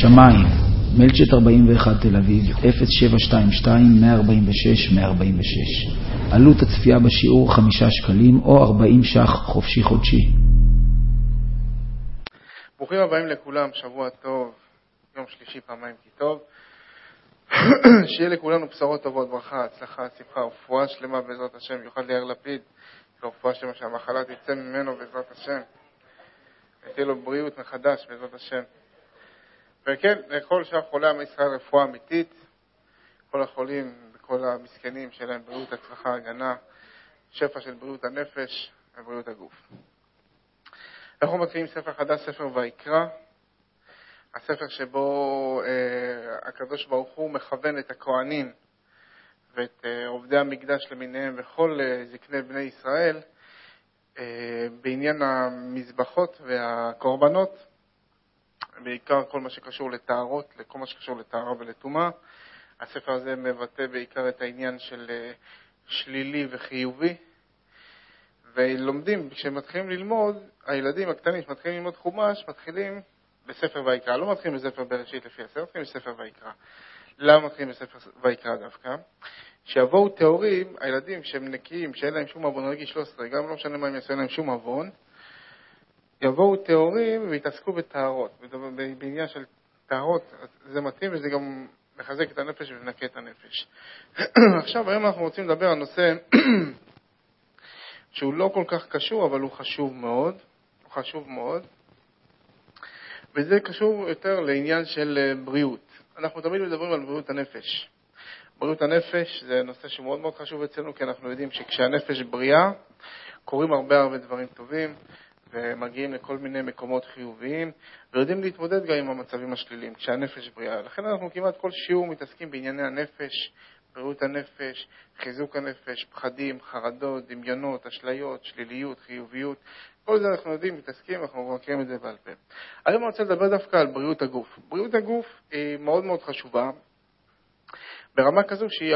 שמיים, מלצ'ט 41 תל אביב, 0722-146-146. עלות הצפייה בשיעור 5 שקלים או 40 ש"ח חופשי חודשי. ברוכים הבאים לכולם, שבוע טוב, יום שלישי פעמיים כי טוב. שיהיה לכולנו בשורות טובות, ברכה, הצלחה, שמחה ורפואה שלמה בעזרת השם. יוכל ליאיר לפיד, רפואה שלמה שהמחלה תצא ממנו בעזרת השם. תהיה לו בריאות מחדש בעזרת השם. וכן, לכל שאר חולי עם ישראל רפואה אמיתית, כל החולים וכל המסכנים שלהם בריאות, הצלחה, הגנה, שפע של בריאות הנפש ובריאות הגוף. אנחנו מתחילים ספר חדש, ספר ויקרא, הספר שבו הקדוש ברוך הוא מכוון את הכהנים ואת עובדי המקדש למיניהם וכל זקני בני ישראל בעניין המזבחות והקורבנות, בעיקר כל מה שקשור לטהרות, לכל מה שקשור לטהרה ולטומאה. הספר הזה מבטא בעיקר את העניין של שלילי וחיובי, ולומדים, כשמתחילים ללמוד, הילדים הקטנים שמתחילים ללמוד חומש, מתחילים בספר ויקרא, לא מתחילים בספר בראשית לפי הספר, מתחילים בספר ויקרא. למה מתחילים בספר ויקרא דווקא? שיבואו תיאורים, הילדים שהם נקיים, שאין להם שום עוון, רגיל 13, גם לא משנה מה הם יעשו, אין להם שום עוון, יבואו תיאורים והתעסקו בטהרות, בעניין של טהרות, זה מתאים וזה גם מחזק את הנפש ומנקה את הנפש. עכשיו, היום אנחנו רוצים לדבר על נושא שהוא לא כל כך קשור, אבל הוא חשוב מאוד, וזה קשור יותר לעניין של בריאות. אנחנו תמיד מדברים על בריאות הנפש. בריאות הנפש זה נושא שמאוד מאוד חשוב אצלנו, כי אנחנו יודעים שכשהנפש בריאה, קורים הרבה דברים טובים, ומגיעים לכל מיני מקומות חיוביים, ויודעים להתמודד גם עם המצבים השליליים, כשהנפש בריאה. לכן אנחנו כמעט כל שיעור מתעסקים בענייני הנפש, בריאות הנפש, חיזוק הנפש, פחדים, חרדות, דמיונות, אשליות, שליליות, חיוביות. כל זה אנחנו יודעים, מתעסקים, אנחנו מכירים את זה בעל פה. היום אני רוצה לדבר דווקא על בריאות הגוף. בריאות הגוף היא מאוד מאוד חשובה, ברמה כזו שהיא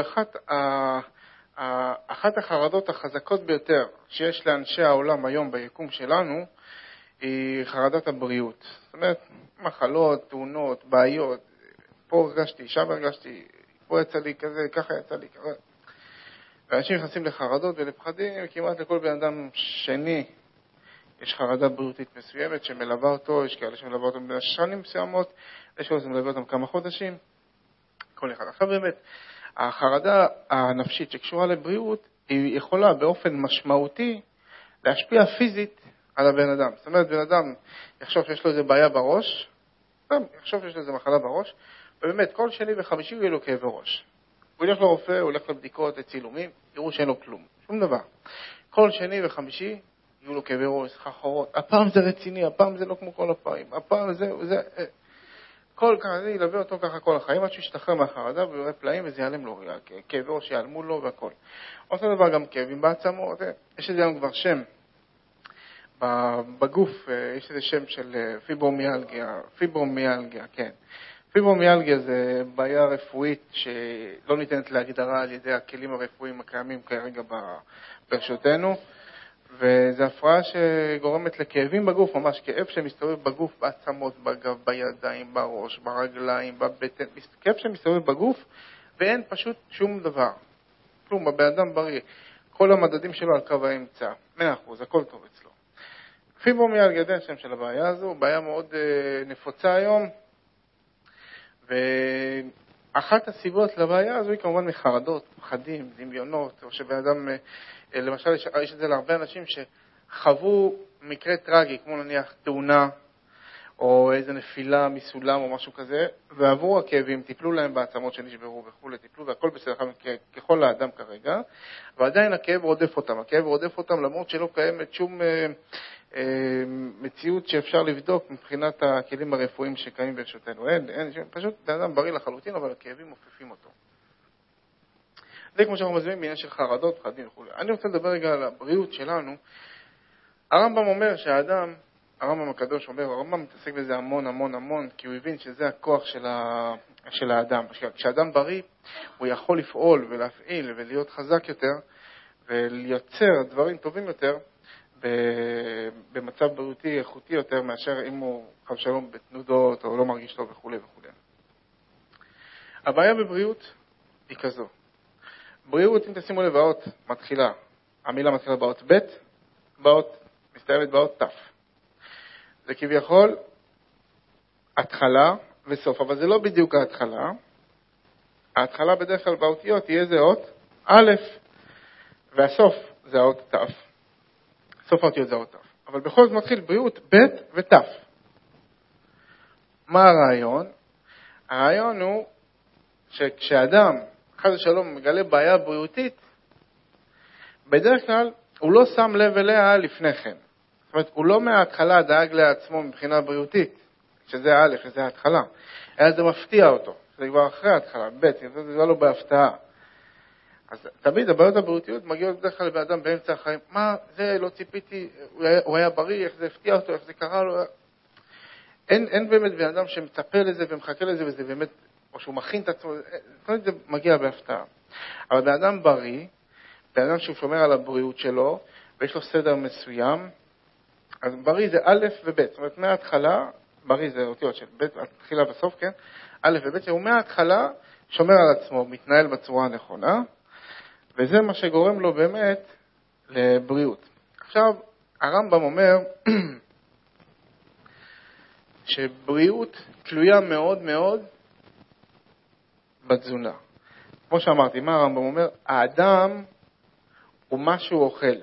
אחת החרדות החזקות ביותר שיש לאנשי העולם היום ביקום שלנו, היא חרדת הבריאות. זאת אומרת, מחלות, תאונות, בעיות, פה הרגשתי, שם הרגשתי, פה יצא לי כזה, ככה יצא לי כזה. ואנשים נכנסים לחרדות ולפחדים, כמעט לכל בן אדם שני יש חרדה בריאותית מסוימת שמלווה אותו, יש כאלה שמלווה אותו בשנים מסוימות, יש כאלה שמלווה אותם כמה חודשים, כל אחד. עכשיו באמת, החרדה הנפשית שקשורה לבריאות, היא יכולה באופן משמעותי להשפיע פיזית על הבן אדם. זאת אומרת, בן אדם יחשוב שיש לו איזה בעיה בראש, יחשוב שיש לו איזה מחלה בראש, ובאמת, כל שני וחמישי יהיה לו כאבי ראש. הוא ילך לרופא, הוא ילך לבדיקות, לצילומים, יראו שאין לו כלום, שום דבר. כל שני וחמישי יהיו לו כאבי ראש, סחרחורות. הפעם זה רציני, הפעם זה לא כמו כל הפעמים, הפעם זה... כל כזה ילווה אותו ככה כל החיים, עד שהוא ישתחרר מהחרדה ויראה פלאים וזה ייעלם לו, כאבי ראש ייעלמו לו והכל. אותו דבר גם כאבים בעצמות, יש לזה גם כבר שם. בגוף יש איזה שם של פיברומיאלגיה, כן. פיברומיאלגיה זה בעיה רפואית שלא ניתנת להגדרה על ידי הכלים הרפואיים הקיימים כרגע ברשותנו, וזו הפרעה שגורמת לכאבים בגוף, ממש כאב שמסתובב בגוף, בעצמות, בגב, בידיים, בראש, ברגליים, בבטן, כאב שמסתובב בגוף, ואין פשוט שום דבר. כלום, בבן אדם בריא. כל המדדים שלו על קו האמצע, 100%, הכל טוב אצלו. פיברומיאלגיה זה השם של הבעיה הזו, בעיה מאוד נפוצה היום, ואחת הסיבות לבעיה הזו היא כמובן מחרדות, פחדים, דמיונות, או שבן אדם, למשל יש את זה להרבה אנשים שחוו מקרה טרגי, כמו נניח תאונה, או איזה נפילה מסולם או משהו כזה, ועברו הכאבים, טיפלו להם בעצמות שנשברו וכו', טיפלו והכל בסדר ככל האדם כרגע, ועדיין הכאב רודף אותם, למרות שלא קיימת שום מציאות שאפשר לבדוק מבחינת הכלים הרפואיים שקיימים ברשותנו. אין, פשוט בן אדם בריא לחלוטין, אבל הכאבים מופפים אותו. זה כמו שאנחנו מזמינים בעניין של חרדות, פחדים וכו'. אני רוצה לדבר רגע על הבריאות שלנו. הרמב"ם אומר שהאדם, הרמב"ם הקדוש אומר, הרמב"ם מתעסק בזה המון, כי הוא הבין שזה הכוח של האדם. כשאדם בריא, הוא יכול לפעול ולהפעיל ולהיות חזק יותר, ולייצר דברים טובים יותר, במצב בריאותי איכותי יותר מאשר אם הוא חב שלום בתנודות או לא מרגיש טוב וכו' וכו'. הבעיה בבריאות היא כזו. בריאות, אם תשימו לב, האות מתחילה, המילה מתחילה באות ב', באות מסתיימת באות ת'. זה כביכול התחלה וסוף, אבל זה לא בדיוק ההתחלה. ההתחלה בדרך כלל באותיות תהיה זה אות א', והסוף זה האות ת'. סוף האותיות זה האות ת'. אבל בכל זאת מתחיל בריאות ב' ות'. מה הרעיון? הרעיון הוא שכשאדם, חס ושלום, מגלה בעיה בריאותית, בדרך כלל הוא לא שם לב אליה לפני כן. זאת אומרת, הוא לא מההתחלה דאג לעצמו מבחינה בריאותית, שזה א', שזה ההתחלה, אלא זה מפתיע אותו. זה כבר אחרי ההתחלה, ב', זה לא בהפתעה. אז תמיד הבעיות הבריאותיות מגיעות בדרך כלל באדם באמצע החיים. מה, זה לא ציפיתי, הוא היה בריא, איך זה הפתיע אותו, איך זה קרה לו. אין באמת בן אדם שמצפה לזה ומחכה לזה, וזה באמת, או שהוא מכין את עצמו, זה מגיע בהפתעה. אבל בן אדם בריא, בן אדם שהוא שומר על הבריאות שלו, ויש לו סדר מסוים, אז בריא זה א' וב', זאת אומרת, מההתחלה, בריא זה אותיות של ב', התחילה בסוף, כן? א' וב', שהוא מההתחלה שומר על עצמו, מתנהל בצורה הנכונה, וזה מה שגורם לו באמת לבריאות. עכשיו, הרמב"ם אומר שבריאות תלויה מאוד מאוד בתזונה. כמו שאמרתי, מה הרמב"ם אומר? האדם הוא מה שהוא אוכל.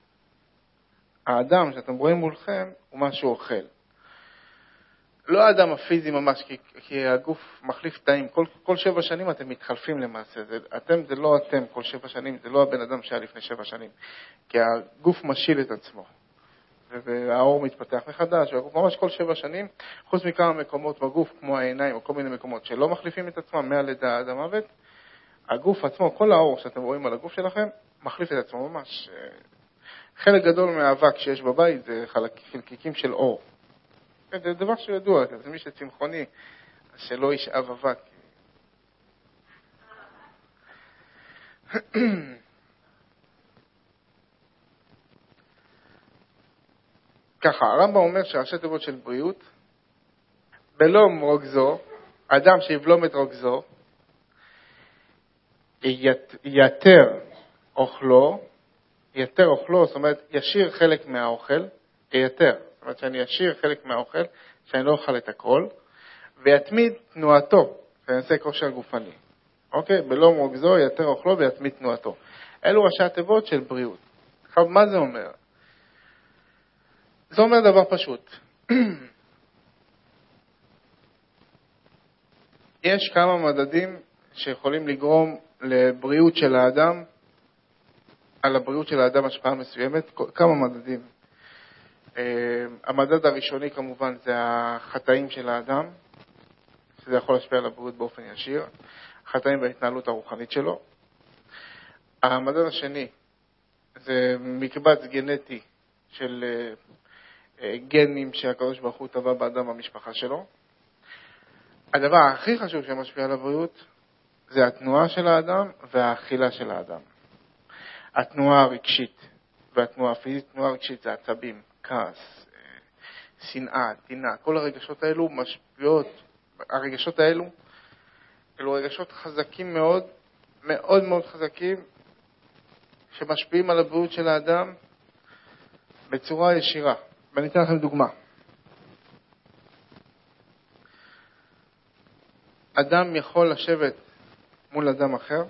האדם שאתם רואים מולכם הוא מה שהוא אוכל. לא האדם הפיזי ממש, כי הגוף מחליף תאים. כל 7 שנים אתם מתחלפים למעשה. זה לא אתם כל 7 שנים, זה לא הבן אדם שהיה לפני 7 שנים. כי הגוף משיל את עצמו. והאור מתפתח מחדש, והגוף ממש כל 7 שנים, חוץ מכמה מקומות בגוף, כמו העיניים או כל מיני מקומות שלא מחליפים את עצמם, מהלידה עד המוות, הגוף עצמו, כל האור שאתם רואים על הגוף שלכם, מחליף את עצמו ממש. חלק גדול מהאבק שיש בבית זה חלקיקים של אור. זה דבר שידוע, זה מי שצמחוני, שלא ישאב אבק. ככה, הרמב"ם אומר שהראשי תיבות של בריאות, בלום רוגזו, אדם שיבלום את רוגזו, יתר אוכלו, זאת אומרת, ישיר חלק מהאוכל, יתר, זאת אומרת שאני ישיר חלק מהאוכל, שאני לא אוכל את הכל, ויתמיד תנועתו, ויעשה כושר גופני. אוקיי? בלום רוגזו, יתר אוכלו ויתמיד תנועתו. אלו ראשי התיבות של בריאות. עכשיו, מה זה אומר? זה אומר דבר פשוט. יש כמה מדדים שיכולים לגרום לבריאות של האדם, על הבריאות של האדם השפעה מסוימת, כמה מדדים. המדד הראשוני כמובן זה החטאים של האדם, שזה יכול להשפיע על הבריאות באופן ישיר, החטאים בהתנהלות הרוחנית שלו. המדד השני זה מקבץ גנטי של גנים שהקדוש ברוך הוא טבע באדם במשפחה שלו. הדבר הכי חשוב שמשפיע על הבריאות זה התנועה של האדם והאכילה של האדם. התנועה הרגשית והתנועה הפיזית. תנועה הרגשית זה עצבים, כעס, שנאה, טינה, כל הרגשות האלו משפיעות. הרגשות האלו אלו רגשות חזקים מאוד, מאוד מאוד חזקים, שמשפיעים על הבריאות של האדם בצורה ישירה. ואני אתן לכם דוגמה. אדם יכול לשבת מול אדם אחר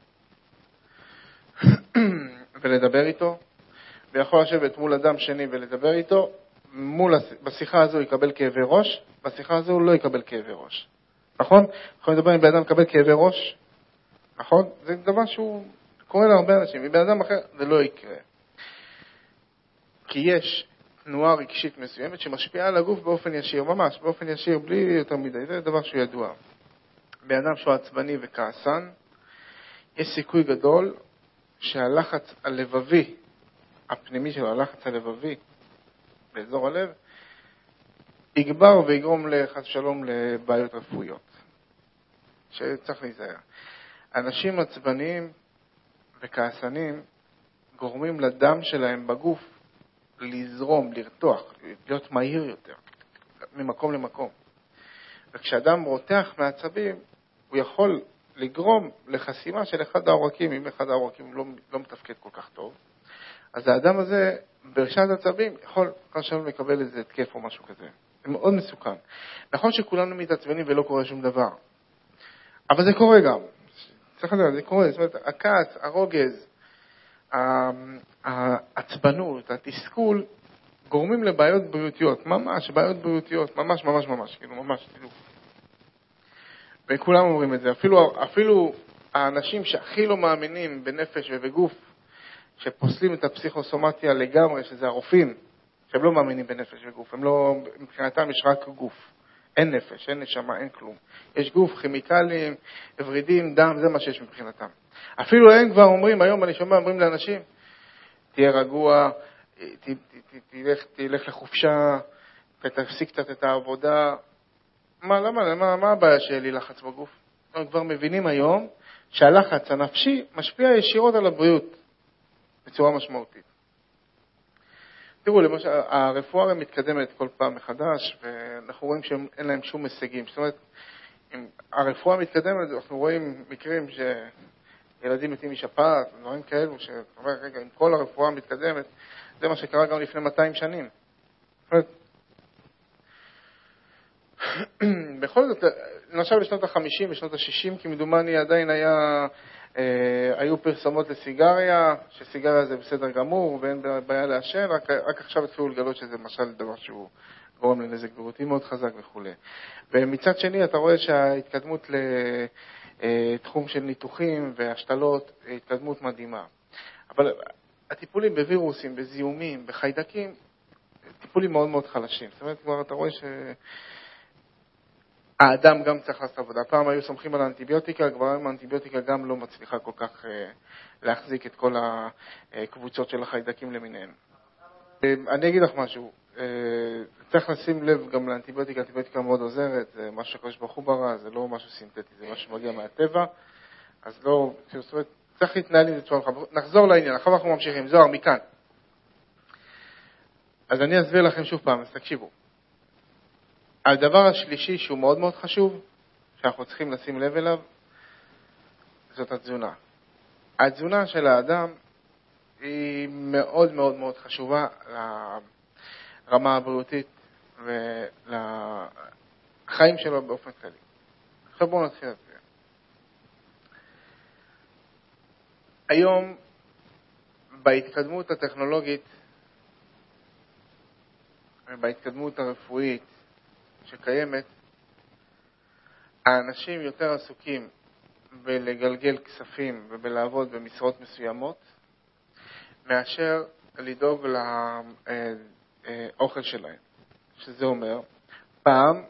ולדבר איתו, ויכול לשבת מול אדם שני ולדבר איתו. בשיחה הזו הוא יקבל כאבי ראש, בשיחה הזו הוא לא יקבל כאבי ראש. נכון? יכולים לדבר עם בן אדם לקבל כאבי ראש, נכון? זה דבר שהוא קורה להרבה אנשים. עם בן אדם אחר זה לא יקרה. כי יש תנועה רגשית מסוימת שמשפיעה על הגוף באופן ישיר, ממש באופן ישיר, בלי יותר מדי. זה דבר שהוא ידוע. בן אדם שהוא עצבני וכעסן, יש סיכוי גדול שהלחץ הלבבי, הפנימי שלו, הלחץ הלבבי באזור הלב, יגבר ויגרום לחס שלום לבעיות רפואיות. שצריך להיזהר. אנשים עצבניים וכעסנים גורמים לדם שלהם בגוף לזרום, לרתוח, להיות מהיר יותר, ממקום למקום. וכשאדם רותח מעצבים, הוא יכול לגרום לחסימה של אחד העורקים, אם אחד העורקים לא מתפקד כל כך טוב, אז האדם הזה, ברשת עצבים, יכול עכשיו לקבל איזה התקף או משהו כזה. זה מאוד מסוכן. נכון שכולנו מתעצבנים ולא קורה שום דבר, אבל זה קורה גם. צריך לדעת, זה קורה. זאת אומרת, הכעס, הרוגז, העצבנות, התסכול, גורמים לבעיות בריאותיות. ממש, בעיות בריאותיות. ממש, ממש, ממש. כאילו, ממש, כאילו. וכולם אומרים את זה. אפילו האנשים שהכי לא מאמינים בנפש ובגוף, שפוסלים את הפסיכוסומטיה לגמרי, שזה הרופאים, שהם לא מאמינים בנפש וגוף. הם לא, מבחינתם יש רק גוף. אין נפש, אין נשמה, אין כלום. יש גוף, כימיקלים, ורידים, דם, זה מה שיש מבחינתם. אפילו הם כבר אומרים, היום אני שומע, אומרים לאנשים, תהיה רגוע, תלך לחופשה, תפסיק קצת את העבודה. מה הבעיה שלי לחץ בגוף? הם כבר מבינים היום שהלחץ הנפשי משפיע ישירות על הבריאות בצורה משמעותית. תראו, למשל, הרפואה מתקדמת כל פעם מחדש, ואנחנו רואים שאין להם שום הישגים. זאת אומרת, אם הרפואה מתקדמת, אנחנו רואים מקרים שילדים מתים משפעת, דברים כאלו, שאתה אומר, רגע, אם כל הרפואה מתקדמת, זה מה שקרה גם לפני 200 שנים. זאת אומרת, בכל זאת, למשל בשנות ה-50 ושנות ה-60, כמדומני עדיין היו פרסומות לסיגריה, שסיגריה זה בסדר גמור ואין בעיה לעשן, רק עכשיו התחילו לגלות שזה למשל דבר שהוא גורם לנזק בריאותי מאוד חזק וכו'. ומצד שני אתה רואה שההתקדמות לתחום של ניתוחים והשתלות היא התקדמות מדהימה. אבל הטיפולים בווירוסים, בזיהומים, בחיידקים, טיפולים מאוד מאוד חלשים. זאת אומרת, כבר אתה רואה האדם גם צריך לעשות עבודה. פעם היו סומכים על האנטיביוטיקה, כבר היום האנטיביוטיקה גם לא מצליחה כל כך להחזיק את כל הקבוצות של החיידקים למיניהם. אני אגיד לך משהו, צריך לשים לב גם לאנטיביוטיקה, האנטיביוטיקה מאוד עוזרת, זה משהו שקורש בחוברה, זה לא משהו סינתטי, זה משהו שמגיע מהטבע, אז לא, זאת אומרת, צריך להתנהל עם זה צורה מחבר. נחזור לעניין, אחר אנחנו ממשיכים, זוהר, מכאן. אז אני אסביר לכם שוב פעם, אז תקשיבו. הדבר השלישי שהוא מאוד מאוד חשוב, שאנחנו צריכים לשים לב אליו, זאת התזונה. התזונה של האדם היא מאוד מאוד מאוד חשובה לרמה הבריאותית ולחיים שלו באופן כללי. עכשיו בואו נתחיל את זה. היום, בהתקדמות הטכנולוגית ובהתקדמות הרפואית שקיימת, האנשים יותר עסוקים בלגלגל כספים ובלעבוד במשרות מסוימות, מאשר לדאוג לאוכל שלהם. שזה אומר, פעם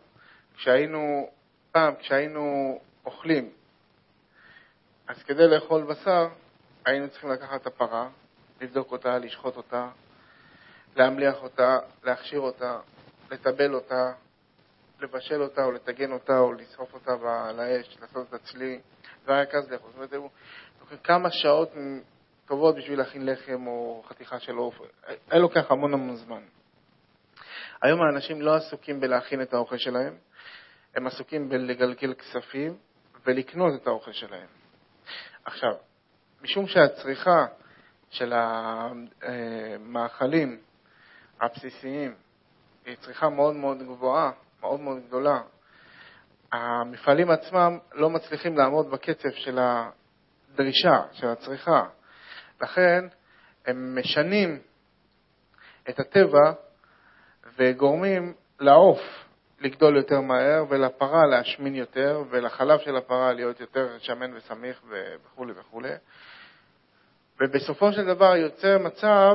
כשהיינו אוכלים, אז כדי לאכול בשר, היינו צריכים לקחת את הפרה, לבדוק אותה, לשחוט אותה, להמליח אותה, להכשיר אותה, לטבל אותה, לבשל אותה או לטגן אותה או לשרוף אותה על האש, לעשות את הצלי, ורק אז לאכול. זאת אומרת, כמה שעות טובות בשביל להכין לחם או חתיכה של עוף. היה לוקח המון זמן. היום האנשים לא עסוקים בלהכין את האוכל שלהם, הם עסוקים בלגלגל כספים ולקנות את האוכל שלהם. עכשיו, משום שהצריכה של המאכלים הבסיסיים היא צריכה מאוד מאוד גבוהה, מאוד מאוד גדולה, המפעלים עצמם לא מצליחים לעמוד בקצב של הדרישה, של הצריכה. לכן הם משנים את הטבע וגורמים לעוף לגדול יותר מהר ולפרה להשמין יותר ולחלב של הפרה להיות יותר שמן וסמיך וכו' וכו'. ובסופו של דבר יוצא מצב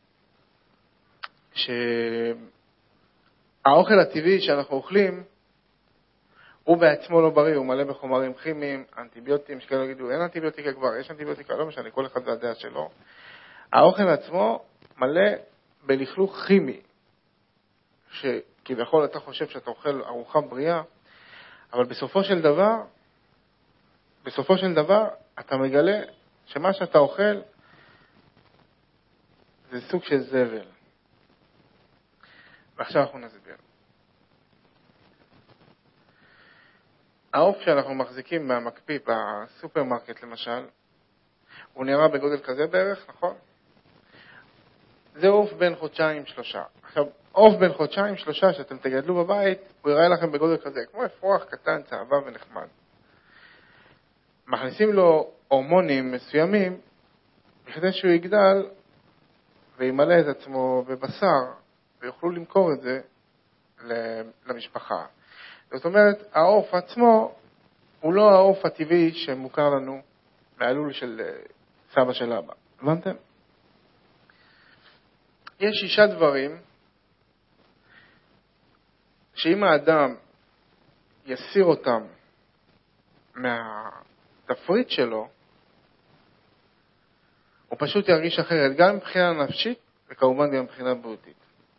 שהאוכל הטבעי שאנחנו אוכלים הוא בעצמו לא בריא, הוא מלא בחומרים כימיים, אנטיביוטיים, שכאלה יגידו, אין אנטיביוטיקה כבר, יש אנטיביוטיקה, לא משנה, כל אחד והדעה שלו. האוכל עצמו מלא בלכלוך כימי, שכביכול אתה חושב שאתה אוכל ארוחה בריאה, אבל בסופו של דבר, אתה מגלה שמה שאתה אוכל זה סוג של זבל. ועכשיו אנחנו נסביר. העוף שאנחנו מחזיקים מהמקפיא בסופרמרקט למשל, הוא נראה בגודל כזה בערך, נכון? זה עוף בין חודשיים-שלושה. עכשיו, עוף בין חודשיים-שלושה שאתם תגדלו בבית, הוא יראה לכם בגודל כזה, כמו אפרוח קטן, צהבה ונחמד. מכניסים לו הורמונים מסוימים, בכדי שהוא יגדל וימלא את עצמו בבשר, ויוכלו למכור את זה למשפחה. זאת אומרת, העוף עצמו הוא לא העוף הטבעי שמוכר לנו מהלול של סבא של אבא. הבנתם? יש 6 דברים שאם האדם יסיר אותם מהתפריט שלו, הוא פשוט ירגיש אחרת, גם מבחינה נפשית וכמובן גם מבחינה בריאותית.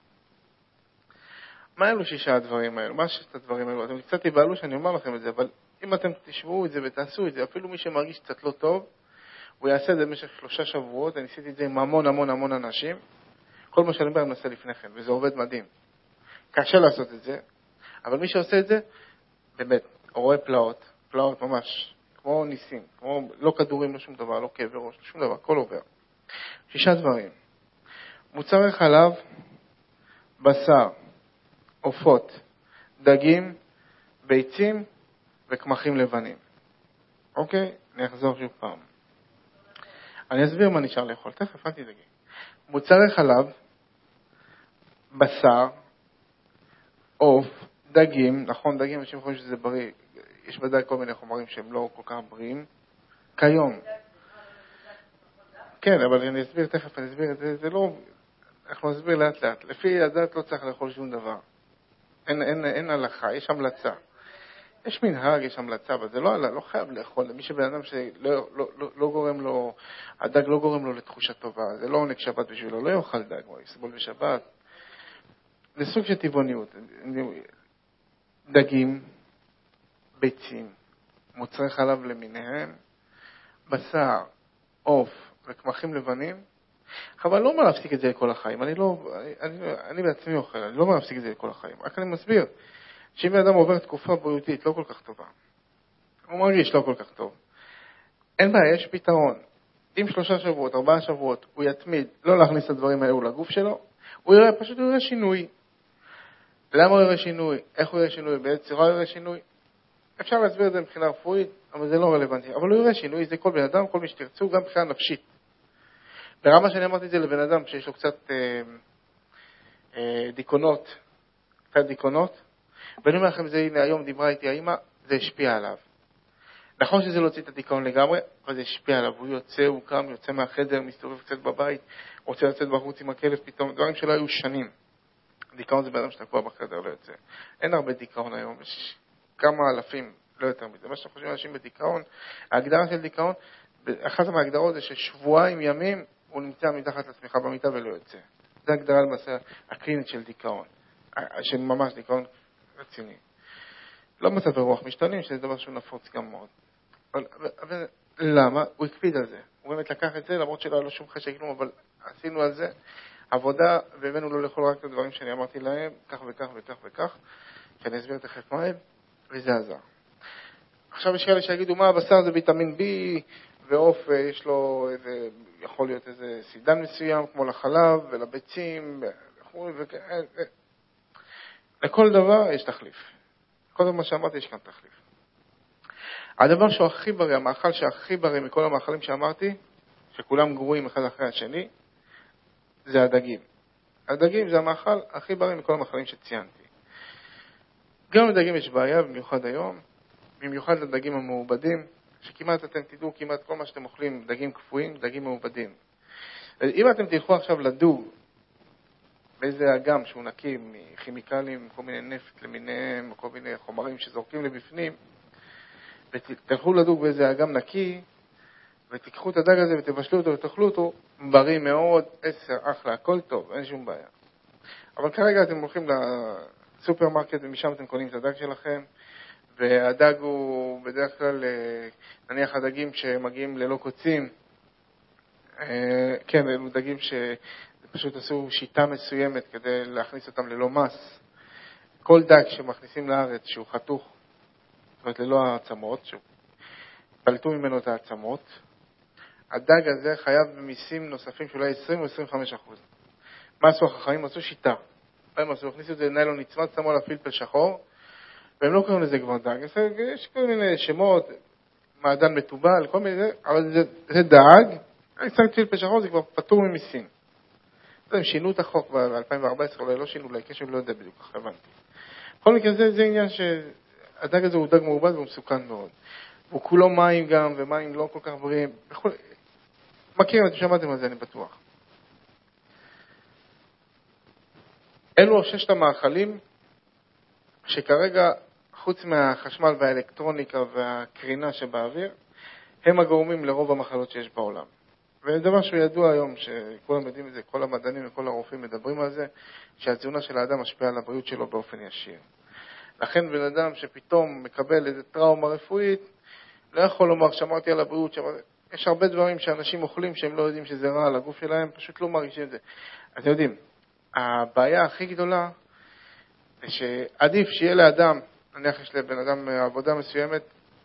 מה אלו 6 הדברים האלו? מה 6 הדברים האלו? אתם קצת תיבהלו שאני אומר לכם את זה, אבל אם אתם תשמעו את זה ותעשו את זה, אפילו מי שמרגיש קצת לא טוב, הוא יעשה את זה במשך 3 שבועות, אני עשיתי את זה עם המון אנשים, כל מה שאני אומר מנסה לפני כן, וזה עובד מדהים. קשה לעשות את זה, אבל מי שעושה את זה, באמת, הוא רואה פלאות ממש, כמו ניסים, כמו לא כדורים, לא שום דבר, לא כאבי ראש, לא שום דבר, הכל עובר. 6 דברים. מוצרי חלב, בשר, עופות, דגים, ביצים וקמחים לבנים. אוקיי? אני אחזור שוב פעם. אני אסביר מה נשאר לאכול. תכף, אל תדאגי. מוצרי חלב, בשר, עוף, דגים, נכון, דגים, אנשים חושבים שזה בריא. יש ודאי כל מיני חומרים שהם לא כל כך בריאים. כיום. כן, אבל אני אסביר תכף, אני אסביר את זה. זה לא, אנחנו נסביר לאט לאט. לפי הדת לא צריך לאכול שום דבר. אין הלכה, יש המלצה. יש מנהג, יש המלצה, אבל זה לא חייב לאכול. מי שבן אדם שלא גורם לו, הדג לא גורם לו לתחושה טובה, זה לא עונג שבת בשבילו, לא יאכל דג, הוא יסבול בשבת. זה סוג של טבעוניות. דגים, ביצים, מוצרי חלב למיניהם, בשר, עוף וקמחים לבנים, אבל לא אומר להפסיק את זה לכל החיים. אני בעצמי אוכל, אני לא אומר להפסיק את זה לכל החיים. רק אני מסביר שאם האדם עובר תקופה בריאותית לא כל כך טובה, הוא מרגיש לא כל כך טוב, אין בעיה, יש פתרון. אם 3 שבועות, 4 שבועות, הוא יתמיד לא להכניס את הדברים האלו לגוף שלו, הוא יראה שינוי. למה הוא יראה שינוי? איך הוא יראה שינוי? באיזה צורה הוא יראה שינוי? אפשר להסביר את זה מבחינה רפואית, אבל זה לא רלוונטי. אבל הוא יראה שינוי, זה כל בן אדם, כל מי שתרצו, גם מבחינה נפשית. ברמה שאני אמרתי את זה לבן אדם שיש לו קצת דיכאונות, ואני אומר לכם, זה הנה היום דיברה איתי האמא, זה השפיע עליו. נכון שזה לא הוציא את הדיכאון לגמרי, אבל זה השפיע עליו. הוא יוצא, הוא קם, יוצא מהחדר, מסתובב קצת בבית, רוצה לצאת בחוץ עם הכלב פתאום, דברים שלא היו שנים. דיכאון זה בן אדם שתקוע בחדר, לא יוצא. אין הרבה דיכאון היום, יש כמה אלפים, לא יותר מזה. מה שאתם חושבים אנשים בדיכאון, ההגדרה של דיכאון, אחת מההגדרות זה ששבועיים ימים הוא נמצא מתחת לצמיחה במיטה ולא יוצא. זה הגדרה למעשה הקלינית של דיכאון, של ממש דיכאון רציני. לא מצב הרוח משתנים, שזה דבר שהוא נפוץ גם מאוד. אבל למה? הוא הקפיד על זה. הוא באמת לקח את זה, למרות שלא היה לו שום חשק כלום, אבל עשינו על זה עבודה, והבאנו לו לאכול רק את הדברים שאני אמרתי להם, כך וכך וכך וכך, שאני אסביר תכף מה הם, וזה עזר. עכשיו יש כאלה שיגידו, מה הבשר זה ויטמין B, ועוף יש לו איזה, יכול להיות איזה סידן מסוים, כמו לחלב ולביצים, לכל דבר יש תחליף. כל מה שאמרתי יש כאן תחליף. הדבר שהוא הכי בריא, המאכל שהכי בריא מכל המאכלים שאמרתי, שכולם גרועים אחד אחרי השני, זה הדגים. הדגים זה המאכל הכי בריא מכל המאכלים שציינתי. גם לדגים יש בעיה, במיוחד היום, במיוחד לדגים המעובדים, שכמעט אתם תדעו, כמעט כל מה שאתם אוכלים, דגים קפואים, דגים מעובדים. אם אתם תלכו עכשיו לדוג, באיזה אגם שהוא נקי מכימיקלים, כל מיני נפט למיניהם, כל מיני חומרים שזורקים לבפנים, ותלכו לדוג באיזה אגם נקי, ותיקחו את הדג הזה ותבשלו אותו ותאכלו אותו, בריא מאוד, 10, אחלה, הכל טוב, אין שום בעיה. אבל כרגע אתם הולכים לסופרמרקט ומשם אתם קונים את הדג שלכם, והדג הוא בדרך כלל, נניח הדגים שמגיעים ללא קוצים, כן, אלו דגים שפשוט עשו שיטה מסוימת כדי להכניס אותם ללא מס. כל דג שמכניסים לארץ שהוא חתוך אומרת ללא העצמות, שפלטו ממנו את העצמות, הדג הזה חייב במיסים נוספים שאולי 20 או 25%. מה עשו החכמים? עשו שיטה. הם הכניסו את זה לניילון נצמד, שמו על הפלפל שחור, והם לא קוראים לזה כבר דג. יש כל מיני שמות, מעדן מטובל, כל מיני, אבל זה דג, אני שם פלפל שחור, זה כבר פטור ממיסים. הם שינו את החוק ב-2014, אולי לא שינו, אולי קשב לא יודע בדיוק, כך הבנתי. בכל מקרה זה עניין שהדג הזה הוא דג מעובד והוא מסוכן מאוד. הוא כולו מים גם, ומים לא כל כך בריאים. מכירים, אתם שמעתם על זה, אני בטוח. אלו 6 המאכלים שכרגע, חוץ מהחשמל והאלקטרוניקה והקרינה שבאוויר, הם הגורמים לרוב המחלות שיש בעולם. וזה דבר שהוא ידוע היום, שכולם יודעים את זה, כל המדענים וכל הרופאים מדברים על זה, שהתזונה של האדם משפיעה על הבריאות שלו באופן ישיר. לכן בן אדם שפתאום מקבל איזו טראומה רפואית, לא יכול לומר, שמעתי על הבריאות, יש הרבה דברים שאנשים אוכלים שהם לא יודעים שזה רע על הגוף שלהם, פשוט לא מרגישים את זה. אתם יודעים, הבעיה הכי גדולה, זה שעדיף שיהיה לאדם, נניח יש לבן אדם עבודה מסוימת,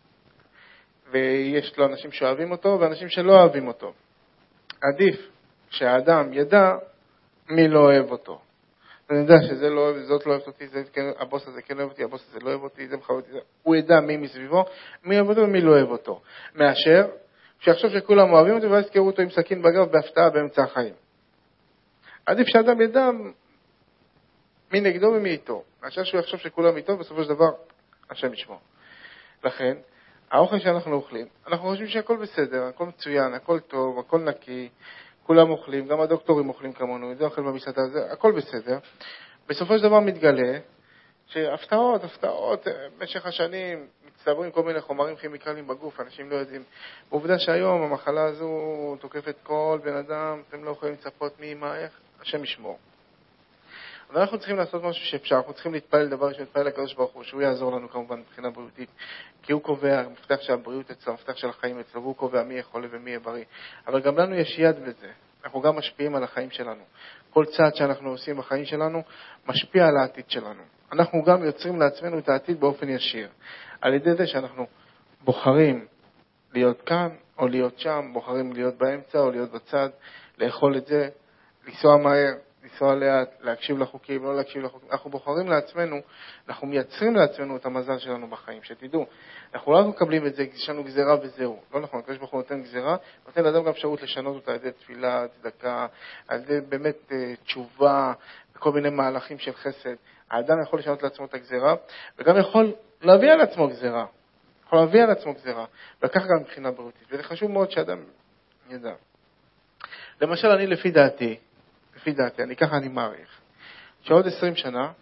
ויש לו אנשים שאוהבים אותו, ואנשים שלא אוהבים אותו. עדיף שהאדם ידע מי לא אוהב אותו. אני יודע שזה לא אוהב, זאת לא אוהב אותי, הבוס הזה כן אוהב אותי, הבוס הזה לא אוהב אותי, זה מחבר אותי. הוא ידע מי מסביבו, מי אוהב אותו ומי לא אוהב אותו. מאשר שיחשוב שכולם אוהבים אותו, ואז יזכרו אותו עם סכין בגב בהפתעה באמצע החיים. עדיף שהאדם ידע מי נגדו ומי איתו. מאשר שהוא יחשוב שכולם איתו, בסופו של דבר, השם ישמור. לכן, האוכל שאנחנו אוכלים, אנחנו חושבים שהכל בסדר, הכל מצוין, הכל טוב, הכל נקי, כולם אוכלים, גם הדוקטורים אוכלים כמונו, זה אוכל במסעדה, הכל בסדר. בסופו של דבר מתגלה שהפתעות, במשך השנים מצטברים כל מיני חומרים כימיקליים בגוף, אנשים לא יודעים. בעובדה שהיום המחלה הזו תוקפת כל בן אדם, אתם לא יכולים לצפות מי, מה, איך, השם ישמור. אבל אנחנו צריכים לעשות משהו שאפשר, אנחנו צריכים להתפעל דבר ראשון, להתפעל לקדוש ברוך הוא, שהוא יעזור לנו כמובן מבחינה בריאותית, כי הוא קובע, מפתח של הבריאות אצלו, מפתח של החיים אצלו, והוא קובע מי יכול ומי יהיה בריא. אבל גם לנו יש יד בזה, אנחנו גם משפיעים על החיים שלנו. כל צעד שאנחנו עושים בחיים שלנו משפיע על העתיד שלנו. אנחנו גם יוצרים לעצמנו את העתיד באופן ישיר. על ידי זה שאנחנו בוחרים להיות כאן או להיות שם, בוחרים להיות באמצע או להיות בצד, לאכול את זה, לנסוע מהר, לנסוע לאט, להקשיב לחוקים, לא להקשיב לחוקים. אנחנו בוחרים לעצמנו, אנחנו מייצרים לעצמנו את המזל שלנו בחיים, שתדעו. אנחנו לא מקבלים את זה, יש לנו גזירה וזהו. לא נכון, הקדוש ברוך הוא נותן גזירה, נותן לאדם גם אפשרות לשנות אותה על ידי תפילה, צדקה, על ידי באמת תשובה, וכל מיני מהלכים של חסד. האדם יכול לשנות לעצמו את הגזירה, וגם יכול להביא על עצמו גזירה. יכול להביא על עצמו גזירה, וכך גם מבחינה בריאותית. וזה חשוב מאוד שאדם ידע. למשל, אני לפי דעתי, ככה אני מעריך, שעוד 20 שנה,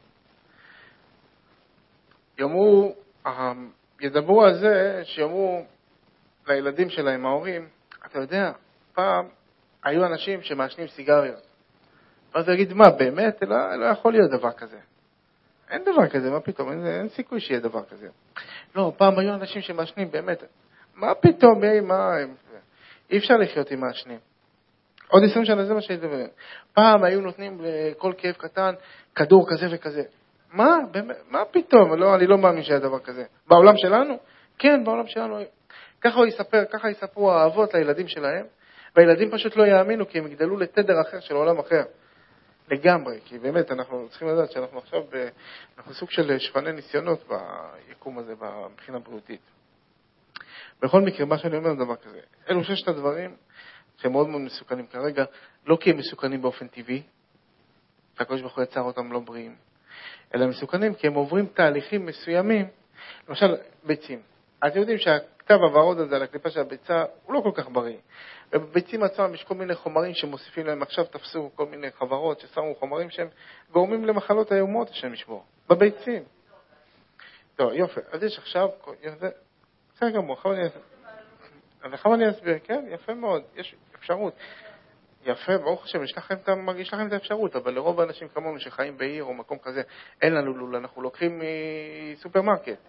ידברו על זה, שיאמרו לילדים שלהם, ההורים, אתה יודע, פעם היו אנשים שמעשנים סיגריות. אז יגיד, מה, באמת? לא יכול להיות דבר כזה. אין דבר כזה, מה פתאום? אין סיכוי שיהיה דבר כזה. לא, פעם היו אנשים שמעשנים, באמת. מה פתאום? אי אפשר לחיות עם מעשנים. עוד 20 שנה זה מה שידבר. פעם היו נותנים לכל כאב קטן כדור כזה וכזה. מה פתאום? לא, אני לא מאמין שהיה דבר כזה. בעולם שלנו? כן, בעולם שלנו. ככה יספרו האבות לילדים שלהם, והילדים פשוט לא יאמינו, כי הם יגדלו לתדר אחר של עולם אחר. לגמרי, כי באמת אנחנו צריכים לדעת שאנחנו עכשיו אנחנו סוג של שפני ניסיונות ביקום הזה, מבחינה בריאותית. בכל מקרה, מה שאני אומר דבר כזה, אלו 6 הדברים שהם מאוד מאוד מסוכנים כרגע, לא כי הם מסוכנים באופן טבעי, הקדוש ברוך הוא יצר אותם לא בריאים, אלא מסוכנים כי הם עוברים תהליכים מסוימים, למשל ביצים. אתם יודעים שהכתב הוורוד הזה על הקליפה של הביצה הוא לא כל כך בריא. ובביצים עצמם יש כל מיני חומרים שמוסיפים להם, עכשיו תפסו כל מיני חברות ששמו חומרים שהם גורמים למחלות איומות, השם ישמור, בביצים. טוב, יופי, אז יש עכשיו, בסדר גמור, עכשיו אני אסביר, כן, יפה מאוד, יש אפשרות. יפה, ברוך השם, מרגיש לכם את האפשרות, אבל לרוב האנשים כמונו שחיים בעיר או מקום כזה, אין לנו לול, אנחנו לוקחים מסופרמרקט.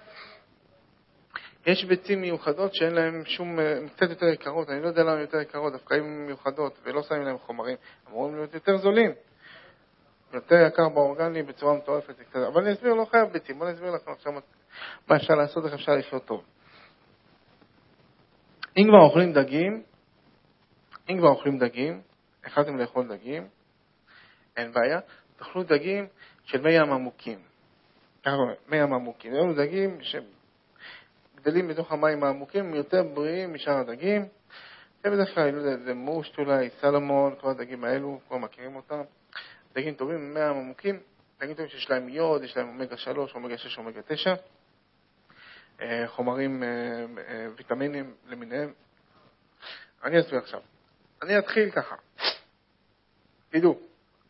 יש ביצים מיוחדות שאין להם שום, קצת יותר יקרות, אני לא יודע למה יותר יקרות, דווקא הן מיוחדות ולא שמים להם חומרים, אמורים להיות יותר זולים. יותר יקר באורגני בצורה מטורפת. אבל אני אסביר, לא חייב ביצים, בוא נסביר לכם עכשיו מה אפשר לעשות, איך אפשר לחיות טוב. אם כבר אוכלים דגים, החלטתם לאכול דגים, אין בעיה, תאכלו דגים של מי ים עמוקים. מי ים עמוקים. אלו דגים שגדלים בתוך המים העמוקים, הם יותר בריאים משאר הדגים. זה בדרך כלל, זה מושט אולי, סלמון, כל הדגים האלו, כבר מכירים אותם. דגים טובים, מי ים עמוקים, דגים טובים שיש להם יוד, יש להם אומגה 3, אומגה 6, אומגה 9. חומרים, ויטמינים למיניהם. אני אסביר עכשיו. אני אתחיל ככה. תדעו.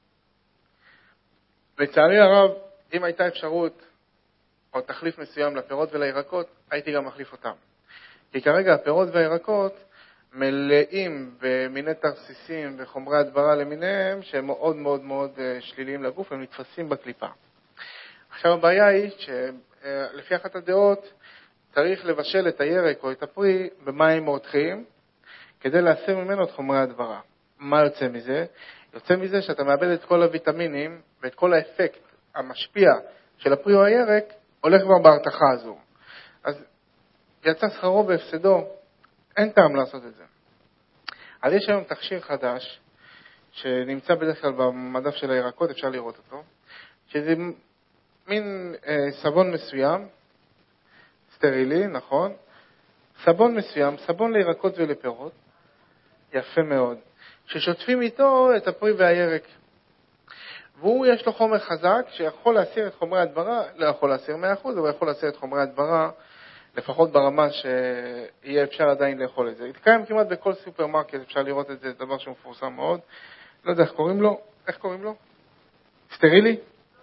לצערי הרב, אם הייתה אפשרות או תחליף מסוים לפירות ולירקות, הייתי גם מחליף אותם. כי כרגע הפירות והירקות מלאים במיני תרסיסים וחומרי הדברה למיניהם שהם מאוד מאוד מאוד שליליים לגוף, הם נתפסים בקליפה. עכשיו הבעיה היא שלפי אחת הדעות צריך לבשל את הירק או את הפרי במים מורתחים כדי להסיר ממנו את חומרי הדברה. מה יוצא מזה? יוצא מזה שאתה מאבד את כל הוויטמינים ואת כל האפקט המשפיע של הפרי או הירק הולך כבר בהרתחה הזו. אז יצא שכרו בהפסדו, אין טעם לעשות את זה. אז יש היום תכשיר חדש שנמצא בדרך כלל במדף של הירקות, אפשר לראות אותו, שזה מין סבון מסוים, סטרילי, נכון? סבון מסוים, סבון לירקות ולפירות, יפה מאוד, ששוטפים איתו את הפרי והירק. והוא יש לו חומר חזק שיכול להסיר את חומרי הדברה, לא יכול להסיר 100%, אבל יכול להסיר את חומרי הדברה, לפחות ברמה שיהיה אפשר עדיין לאכול את זה. התקיים כמעט בכל סופרמרקט, אפשר לראות את זה, דבר שמפורסם מאוד. לא יודע איך קוראים לו, סטרילי?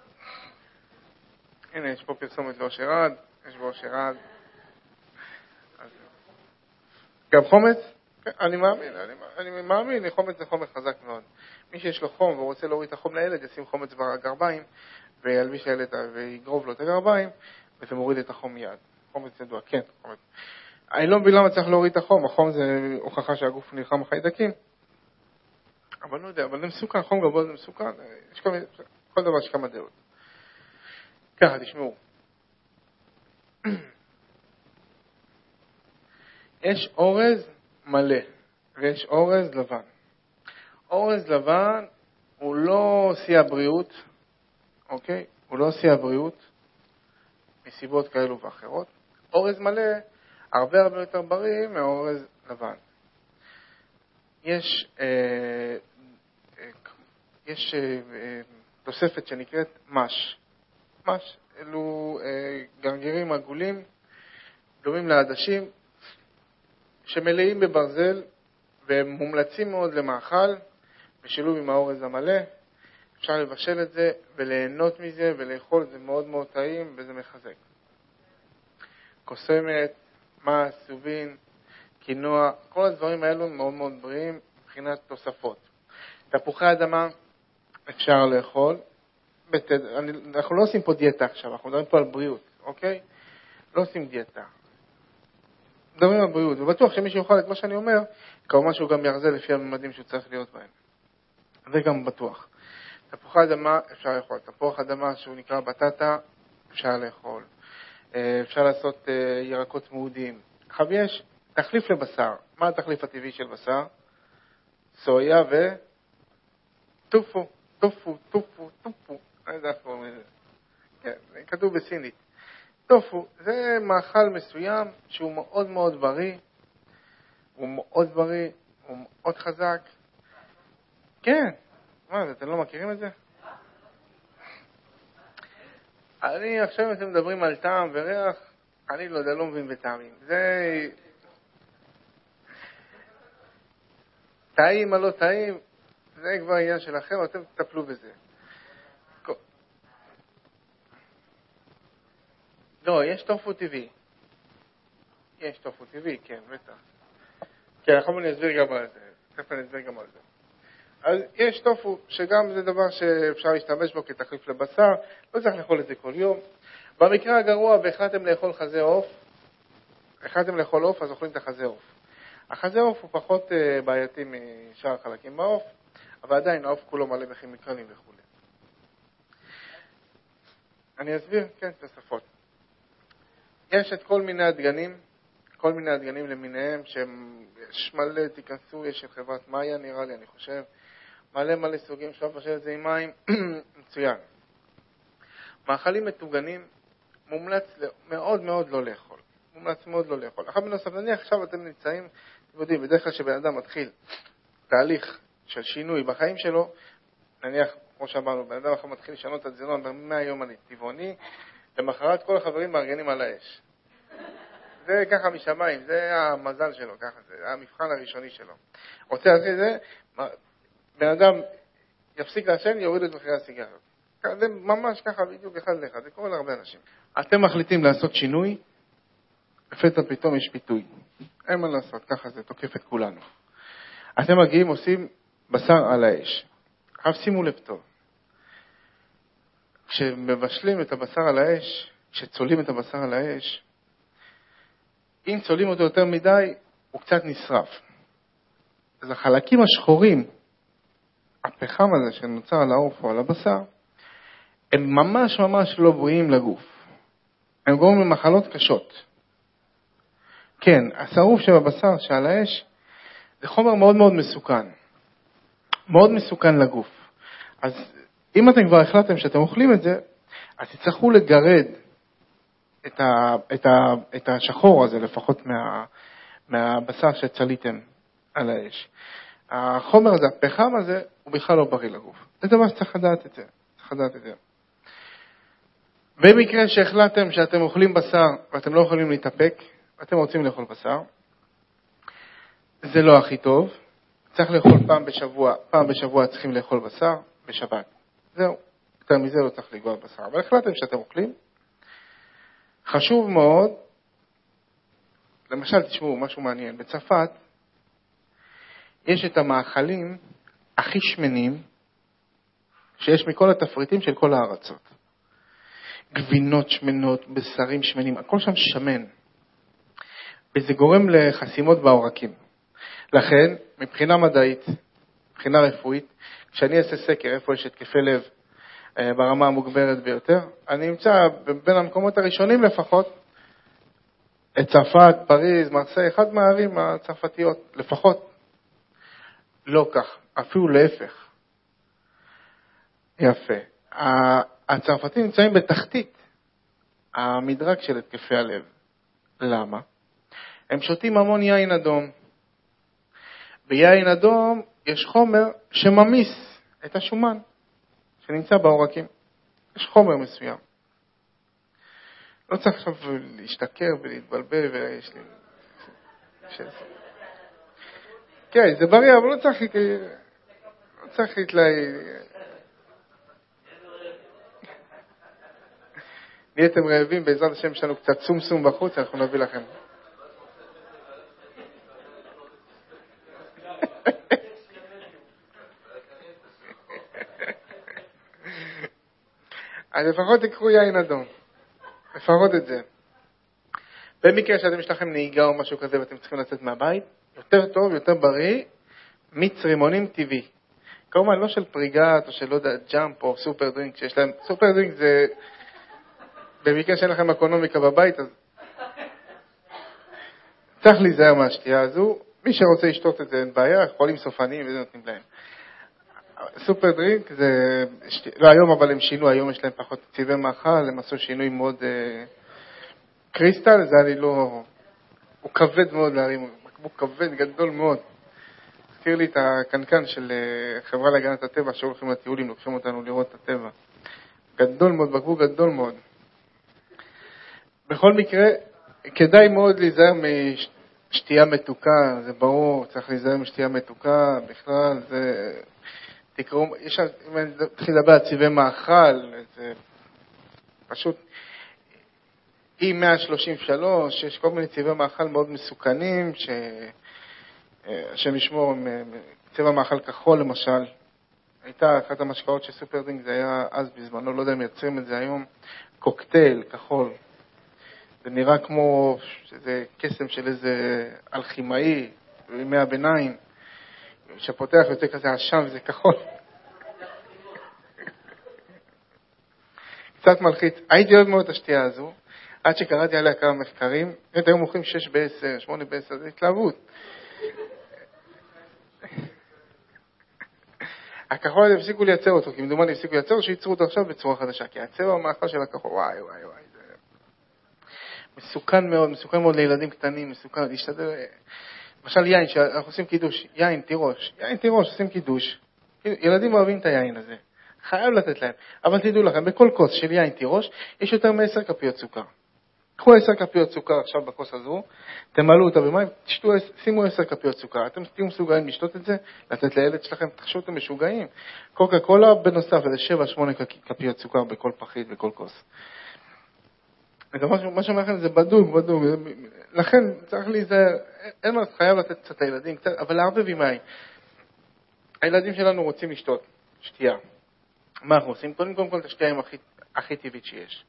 הנה, יש פה פרסומת לאושר עד, יש בו אושר עד. גם חומץ? אני מאמין, חומץ זה חומר חזק מאוד. מי שיש לו חום ורוצה להוריד את החום לילד, ישים חומץ בגרביים, וילביש לילד ויגרוב לו את הגרביים, וזה מוריד את החום מיד. חומץ ידוע, כן, חומץ. אני לא מבין למה צריך להוריד את החום, החום זה הוכחה שהגוף נלחם בחיידקים. אבל לא יודע, אבל זה מסוכן, חום גבוה זה מסוכן, יש כל דבר יש כמה דעות. ככה, תשמעו. יש אורז מלא ויש אורז לבן. אורז לבן הוא לא שיא הבריאות, אוקיי? הוא לא שיא הבריאות מסיבות כאלו ואחרות. אורז מלא הרבה יותר בריא מאורז לבן. יש תוספת שנקראת מש. מש, אלו גרגירים עגולים, דומים לעדשים, שמלאים בברזל, והם מומלצים מאוד למאכל, בשילוב עם האורז המלא. אפשר לבשל את זה וליהנות מזה ולאכול את זה מאוד מאוד טעים, וזה מחזק. קוסמת, מס, סובין, קינוע, כל הדברים האלו מאוד מאוד בריאים מבחינת תוספות. תפוחי אדמה אפשר לאכול. אנחנו לא עושים פה דיאטה עכשיו, אנחנו מדברים פה על בריאות, אוקיי? לא עושים דיאטה. מדברים על בריאות, ובטוח שמי שיוכל את מה שאני אומר, כמובן שהוא גם ירזה לפי הממדים שהוא צריך להיות בהם. זה גם בטוח. תפוחי אדמה אפשר לאכול. תפוח אדמה שהוא נקרא בטטה, אפשר לאכול. אפשר לעשות ירקות מעודים. עכשיו יש תחליף לבשר. מה התחליף הטבעי של בשר? סויה וטופו. טופו. אני יודע איך קוראים לזה. כן, כתוב בסינית. טופו, זה מאכל מסוים שהוא מאוד מאוד בריא. הוא מאוד חזק. כן. מה, אתם לא מכירים את זה? אני עכשיו אתם מדברים על טעם וריח, אני לא יודע, לא מבין בטעמים. זה טעים או לא טעים, זה כבר עניין שלכם, אתם תטפלו בזה. לא, יש טופו טבעי. יש טופו טבעי, כן, בטח. כן, עכשיו אני אסביר גם על זה. אז יש טופו, שגם זה דבר שאפשר להשתמש בו כתחליף לבשר, לא צריך לאכול את זה כל יום. במקרה הגרוע, והחלטתם לאכול חזה עוף, אז אוכלים את החזה עוף. החזה עוף הוא פחות בעייתי משאר החלקים בעוף, אבל עדיין העוף כולו מלא בכימיקלים וכו'. אני אסביר, כן, תוספות. יש את כל מיני הדגנים למיניהם, שיש מלא, תיכנסו, יש את חברת מאיה, נראה לי, אני חושב, מלא סוגים, אפשר לבשל את זה עם מים, מצוין. מאכלים מטוגנים, מומלץ מאוד מאוד לא לאכול. אחר בנוסף, נניח עכשיו אתם נמצאים, אתם יודעים, בדרך כלל שבן אדם מתחיל תהליך של שינוי בחיים שלו, נניח, כמו שאמרנו, בן אדם אחר מתחיל לשנות את התזונה מהיום הטבעוני, למחרת כל החברים מארגנים על האש. זה ככה משמיים, זה המזל שלו, ככה זה המבחן הראשוני שלו. רוצה להתחיל זה, בן אדם יפסיק לעשן, יוריד את מחירי הסיגריות. זה ממש ככה בדיוק אחד לאחד, זה קורה להרבה אנשים. אתם מחליטים לעשות שינוי, לפתע פתאום יש פיתוי. אין מה לעשות, ככה זה תוקף את כולנו. אתם מגיעים, עושים בשר על האש. עכשיו שימו לב טוב. כשמבשלים את הבשר על האש, כשצולים את הבשר על האש, אם צולים אותו יותר מדי, הוא קצת נשרף. אז החלקים השחורים, הפחם הזה שנוצר על העוף או על הבשר, הם ממש לא בריאים לגוף. הם גורמים למחלות קשות. כן, השרוף של הבשר שעל האש, זה חומר מאוד מאוד מסוכן. מאוד מסוכן לגוף. אז אם אתם כבר החלטתם שאתם אוכלים את זה, אז תצטרכו לגרד את השחור הזה, לפחות מהבשר שצליתם על האש. החומר הזה, הפחם הזה, הוא בכלל לא בריא לגוף. זה דבר שצריך לדעת את זה. במקרה שהחלטתם שאתם אוכלים בשר ואתם לא יכולים להתאפק, ואתם רוצים לאכול בשר, זה לא הכי טוב. צריך לאכול פעם בשבוע צריכים לאכול בשר בשבת. זהו, יותר מזה לא צריך לגוע בשר. אבל החלטתם שאתם אוכלים. חשוב מאוד, למשל תשמעו משהו מעניין, בצרפת יש את המאכלים הכי שמנים שיש מכל התפריטים של כל הארצות. גבינות שמנות, בשרים שמנים, הכל שם שמן. וזה גורם לחסימות בעורקים. לכן, מבחינה מדעית, מבחינה רפואית, כשאני אעשה סקר איפה יש התקפי לב ברמה המוגברת ביותר, אני אמצא בין המקומות הראשונים לפחות, את צרפת, פריז, מרסיי, אחד מהערים הצרפתיות, לפחות. לא כך, אפילו להפך. יפה. הצרפתים נמצאים בתחתית המדרג של התקפי הלב. למה? הם שותים המון יין אדום. ביין אדום יש חומר שממיס את השומן שנמצא בעורקים. יש חומר מסוים. לא צריך עכשיו להשתכר ולהתבלבל ויש לי... כן, זה בריא, אבל לא צריך נהייתם רעבים, בעזרת השם יש לנו קצת סום בחוץ, אנחנו נביא לכם. אז לפחות תקחו יין אדום. לפחות את זה. במקרה שאתם יש לכם נהיגה או משהו כזה ואתם צריכים לצאת מהבית, יותר טוב, יותר בריא, מיץ רימונים טבעי. כמובן לא של פריגת או של לא יודע, ג'אמפ או סופר דרינק שיש להם. סופר דרינק זה, במקרה שאין לכם אקונומיקה בבית, אז צריך להיזהר מהשתייה הזו. מי שרוצה לשתות את זה אין בעיה, חולים סופניים וזה נותנים להם. סופר דרינק זה, לא היום אבל הם שינו, היום יש להם פחות צבעי מאכל, הם עשו שינוי מאוד קריסטל, זה היה לי לא, הוא כבד מאוד להרים, הוא כבד גדול מאוד. הזכיר לי את הקנקן של חברה להגנת הטבע שהולכים לטיולים, לוקחים אותנו לראות את הטבע. גדול מאוד, בקבוק גדול מאוד. בכל מקרה, כדאי מאוד להיזהר משתייה מתוקה, זה ברור, צריך להיזהר משתייה מתוקה, בכלל זה... תקראו, אם אני תתחיל לדבר על צבעי מאכל, זה פשוט E133, יש כל מיני צבעי מאכל מאוד מסוכנים, השם ישמור, צבע מאכל כחול למשל, הייתה אחת המשקאות של סופר דרינק, זה היה אז בזמנו, לא יודע אם מייצרים את זה היום, קוקטייל כחול, זה נראה כמו שזה קסם של איזה אלכימאי בימי הביניים, שפותח יוצא כזה עשן וזה כחול. קצת מלחיץ. הייתי אוהב מאוד את השתייה הזו, עד שקראתי עליה כמה מחקרים, היום מוכרים 6 ב-10, 8 ב-10, זה התלהבות. הכחול הזה הפסיקו לייצר אותו, כי מדומה הפסיקו לייצר, שייצרו אותו עכשיו בצורה חדשה, כי הצבע המאכל של הכחול, וואי, זה מסוכן מאוד לילדים קטנים, מסוכן, להשתדל, למשל יין, שאנחנו עושים קידוש, יין תירוש, עושים קידוש, ילדים אוהבים את היין הזה, חייב לתת להם, אבל תדעו לכם, בכל כוס של יין תירוש, יש יותר מ10 כפיות סוכר. קחו 10 כפיות סוכר עכשיו בכוס הזו, תמלאו אותה במים, שימו 10 כפיות סוכר. אתם תהיו מסוגלים לשתות את זה, לתת לילד שלכם, תחשבו אתם משוגעים. קוקה קולה בנוסף, זה 7-8 כפיות סוכר בכל פחית, בכל כוס. מה שאומר לכם זה בדוק. לכן צריך להיזהר, אין מה, חייב לתת קצת לילדים, אבל להרבב עם מים. הילדים שלנו רוצים לשתות שתייה. מה אנחנו עושים? קודם כל את השתייה הכי טבעית שיש.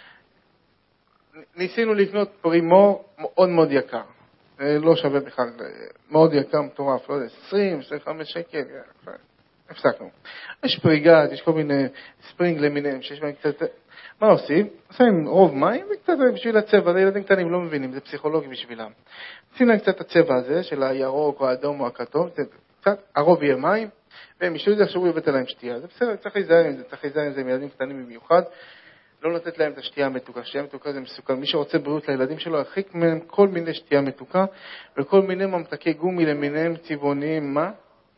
ניסינו לקנות פרימור מאוד מאוד יקר, לא שווה בכלל, מאוד יקר, מטורף, לא יודע, 20-25 שקל, הפסקנו. יש פריגת, יש כל מיני ספרינג למיניהם, שיש בהם קצת, מה עושים? עושים רוב מים וקצת בשביל הצבע, ילדים קטנים לא מבינים, זה פסיכולוגי בשבילם. עושים להם קצת הצבע הזה, של הירוק או האדום או הכתום, קצת, הרוב יהיה מים, והם ישתו את זה, עכשיו הוא יבט עליהם שתייה. זה בסדר, צריך להיזהר עם זה, עם ילדים קטנים במיוחד. לא לתת להם את השתייה המתוקה. שתייה מתוקה זה מסוכן. מי שרוצה בריאות לילדים שלו, ירחיק מהם כל מיני שתייה מתוקה, וכל מיני ממתקי גומי למיניהם צבעוניים. מה?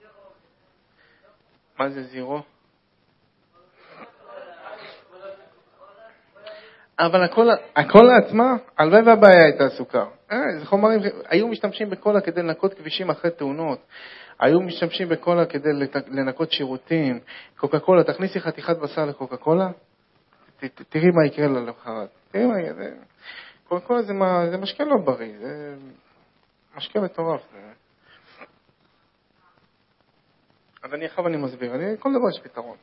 מה זה זירו? אבל הקולה עצמה, הלוואי והבעיה הייתה סוכר. זה חומרים, היו משתמשים בקולה כדי לנקות כבישים אחרי תאונות. היו משתמשים בקולה כדי לנקות שירותים. קוקה קולה, תכניסי חתיכת בשר לקוקה קולה, תראי מה יקרה לה למחרת. תראי מה יקרה. קוקה קולה זה משקה לא בריא, זה משקה מטורף. אז אני מסביר, כל דבר יש פתרון.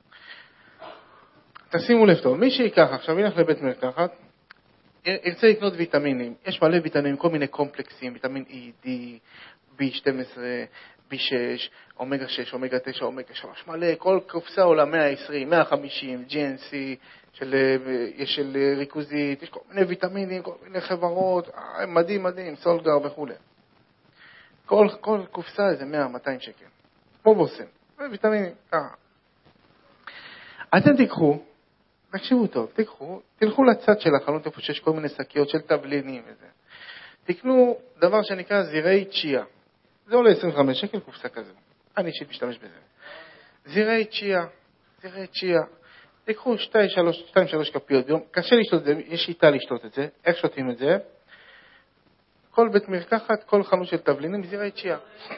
תשימו לב טוב, מי שיקח עכשיו, ילך לבית מרקחת, ירצה לקנות ויטמינים. יש מלא ויטמינים, כל מיני קומפלקסים, ויטמין E, D, B12, B6, אומגה 6, אומגה 9, אומגה 3, מלא, כל קופסה עולה 120, 150, GNC, יש של ריכוזית, יש כל מיני ויטמינים, כל מיני חברות, מדהים, סולגר וכו'. כל קופסה זה 100-200 שקל. פה בוסם, ויטמינים, ככה. אתם תיקחו, תקשיבו טוב, תלכו לצד של החנות איפה שיש כל מיני שקיות של תבלינים וזה. תקנו דבר שנקרא זירי צ'יה. זה עולה 25 שקל קופסה כזו. אני אישית משתמש בזה. זירי צ'יה. תיקחו 2-3 כפיות ביום. קשה לשתות את זה, יש שיטה לשתות את זה. איך שותים את זה? כל בית מרקחת, כל חנות של תבלינים, זירי צ'יה.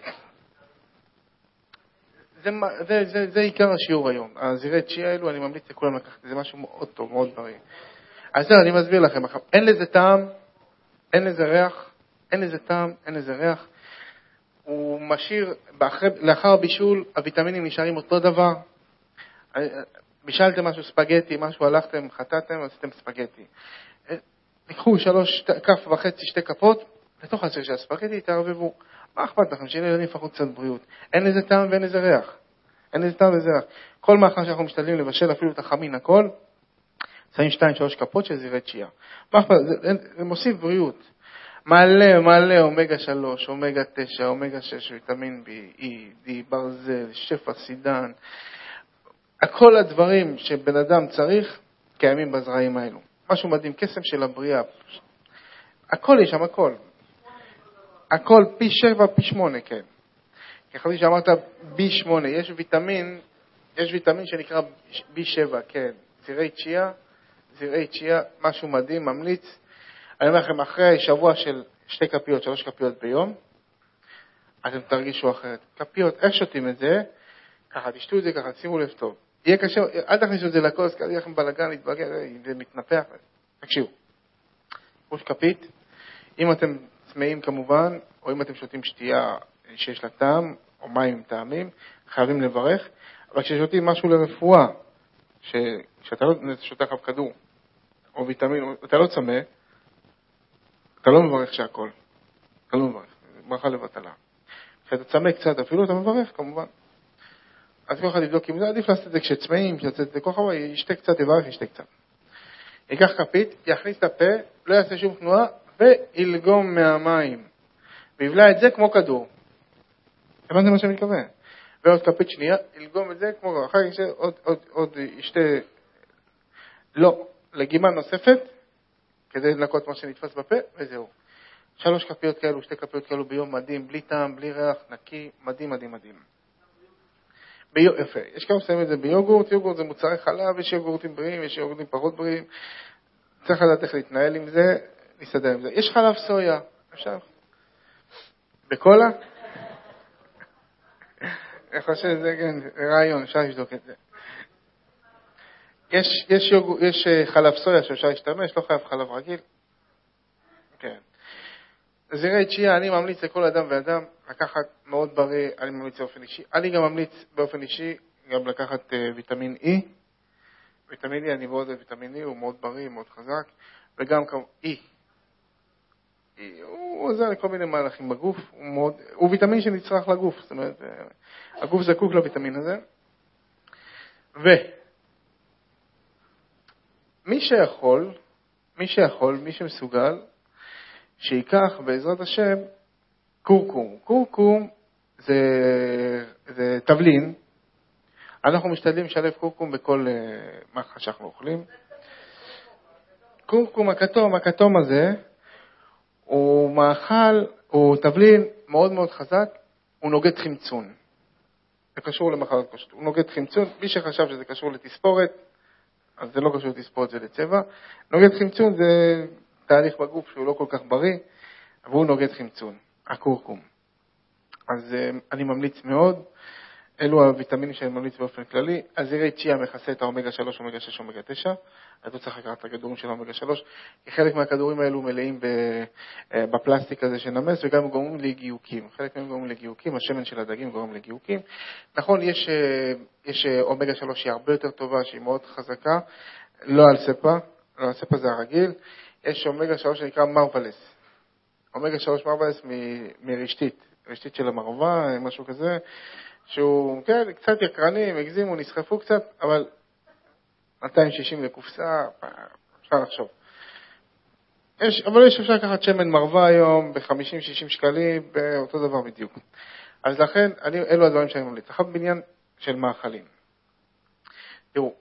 זה עיקר השיעור היום. הזירי צ'יה האלו, אני ממליץ לכולם לקחת. זה משהו מאוד טוב, מאוד בריא. אז זהו, אני מסביר לכם. אין לזה טעם, אין לזה ריח, אין לזה ריח. הוא משאיר, לאחר בישול, הוויטמינים נשארים אותו דבר. בישלתם משהו ספגטי, משהו הלכתם, חטאתם, עשיתם ספגטי. תיקחו 1.5 2 כפות, לתוך הסיר של הספגטי, תערבבו. מה אכפת לכם? שיהיה ילדים לפחות קצת בריאות. אין לזה טעם ואין לזה ריח. כל מאכל שאנחנו משתדלים לבשל, אפילו את החמין, הכל, שמים 2-3 כפות של זירי צ'יה. מה אכפת? זה מוסיף בריאות. מלא, אומגה 3, אומגה 9, אומגה 6, ויטמין B, E, D, ברזל, שפע, סידן. כל הדברים שבן אדם צריך, קיימים בזרעים האלו. משהו מדהים, קסם של הבריאה. הכל יש שם, הכל פי 7, פי 8, כן. ככה שאמרת B8, יש ויטמין שנקרא B7, כן. זירי צ'יה, משהו מדהים, ממליץ. אני אומר לכם, אחרי שבוע של 2 כפיות, 3 כפיות ביום, אתם תרגישו אחרת. כפיות, איך שותים את זה? ככה, תשתו את זה ככה, שימו לב טוב. יהיה קשה, אל תכניסו את זה לכוס, כי יהיה לכם בלגן, להתבגר, זה מתנפח. תקשיבו. ראש כפית, אם אתם צמאים כמובן, או אם אתם שותים שתייה שיש לה טעם, או מים עם טעמים, חייבים לברך. אבל כששותים משהו לרפואה, שאתה לא שותה לך כדור, או ויטמין, אתה לא צמא, אתה לא מברך שהכל. אתה לא מברך. ברכה לבטלה. כשאתה צמא קצת אפילו, אתה מברך כמובן. אז כל אחד יבדוק אם זה עדיף לעשות את זה כשצמאים, כשצאת את זה כל אחד, ישתה קצת, יברך, ישתה קצת. ייקח כפית, יכניס את הפה, לא יעשה שום תנועה, וילגום מהמים. ויבלע את זה כמו כדור. הבנתם מה שאני מתכוון? ועוד כפית שנייה, ילגום את זה כמו, אחר כך עוד ישתה, לא, לגימה נוספת, כדי לנקות מה שנתפס בפה, וזהו. 3 כפיות כאלו, 2 כפיות כאלו ביום, מדהים, בלי טעם, בלי ריח, נקי, מדהים, מדהים, מדהים. יפה, יש כמה שמים את זה ביוגורט, יוגורט זה מוצרי חלב, יש יוגורטים בריאים, יש יוגורטים פחות בריאים, צריך לדעת איך להתנהל עם זה, להסתדר עם זה. יש חלב סויה, אפשר? בקולה? אני חושב שזה כן, רעיון, אפשר לבדוק את זה. יש חלב סויה שאפשר להשתמש, לא חייב חלב רגיל. כן. זרעי צ'יה, אני ממליץ לכל אדם ואדם לקחת מאוד בריא, אני ממליץ באופן אישי. אני גם ממליץ באופן אישי גם לקחת ויטמין E. ויטמין E, אני מאוד אוהב ויטמין E, הוא מאוד בריא, מאוד חזק. וגם E. הוא עוזר לכל מיני מהלכים בגוף, הוא ויטמין שנצרך לגוף, זאת אומרת, הגוף זקוק לויטמין הזה. ומי שיכול, מי שמסוגל, שיקח בעזרת השם קורקום. קורקום זה תבלין. אנחנו משתדלים לשלב קורקום בכל מאכל שאנחנו אוכלים. קורקום הכתום הזה, הוא מאכל, הוא תבלין מאוד מאוד חזק, הוא נוגד חמצון. זה קשור למחלות קשות. הוא נוגד חמצון, מי שחשב שזה קשור לתספורת, אז זה לא קשור לתספורת, זה לצבע. נוגד חמצון זה תהליך בגוף שהוא לא כל כך בריא, אבל הוא נוגד חמצון, הקורקום. אז אני ממליץ מאוד, אלו הוויטמינים שאני ממליץ באופן כללי. הזרעי צ'יה מכסה את האומגה 3, אומגה 6, אומגה 9. אתה צריך לקחת את הכדורים של האומגה 3, כי חלק מהכדורים האלו מלאים בפלסטיק הזה שנמס, וגם גורמים לגיוקים. חלק מהם גורמים לגיוקים, השמן של הדגים גורם לגיוקים. נכון, יש אומגה 3 שהיא הרבה יותר טובה, שהיא מאוד חזקה, לא על ספה, לא על ספה זה הרגיל. יש אומגה 3 שנקרא מרוולס. אומגה 3 מרוולס רשתית של המרווה, משהו כזה, שהוא כן, קצת יקרנים, הגזימו, נסחפו קצת, אבל 260 לקופסה, אפשר לחשוב. אבל אפשר לקחת שמן מרווה היום ב-50-60 שקלים, באותו דבר בדיוק. אז לכן, אלו הדברים שאני ממליץ. אחד בעניין של מאכלים. תראו,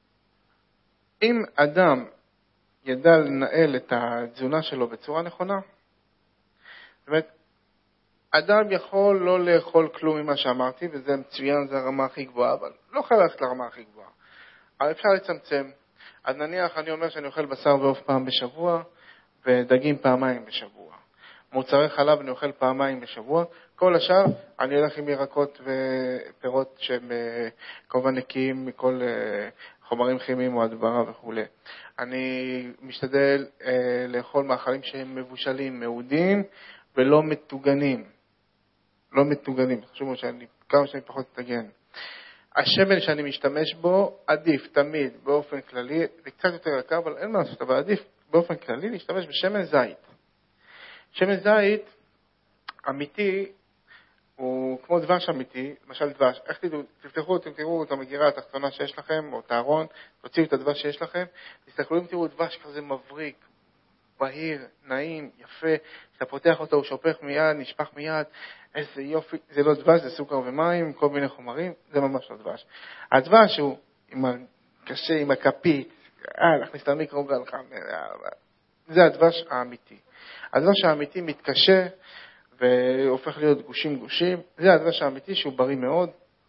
אם אדם ידע לנהל את התזונה שלו בצורה נכונה, זאת אומרת, אדם יכול לא לאכול כלום ממה שאמרתי, וזה מצוין, זה הרמה הכי גבוהה, אבל לא חייב ללכת לרמה הכי גבוהה. אבל אפשר לצמצם. אז נניח, אני אומר שאני אוכל בשר ועוף פעם בשבוע, ודגים פעמיים בשבוע. מוצרי חלב אני אוכל פעמיים בשבוע. כל השאר, אני הולך עם ירקות ופירות שהם כמובן נקיים מכל חומרים כימיים או הדברה וכו'. אני משתדל לאכול מאכלים שהם מבושלים, מעודים ולא מטוגנים. לא מטוגנים. חשוב מאוד כמה שאני פחות אתגן. השמן שאני משתמש בו עדיף תמיד באופן כללי, זה קצת יותר יקר, אבל אין מה לעשות, אבל עדיף באופן כללי להשתמש בשמן זית. שמן זית אמיתי הוא כמו דבש אמיתי, למשל דבש. איך תפתחו, תראו את המגירה התחתונה שיש לכם, או את הארון, תוציאו את הדבש שיש לכם, תסתכלו אם תראו דבש כזה מבריק, בהיר, נעים, יפה, כשאתה פותח אותו הוא שופך מיד, נשפך מיד, איזה יופי, זה לא דבש, זה סוכר ומים, כל מיני חומרים, זה ממש לא דבש. הדבש הוא קשה, עם הכפית, להכניס את המיקרוגל חם, זה הדבש האמיתי. הדבש האמיתי מתקשה והופך להיות גושים, זה הדבש האמיתי שהוא בריא מאוד.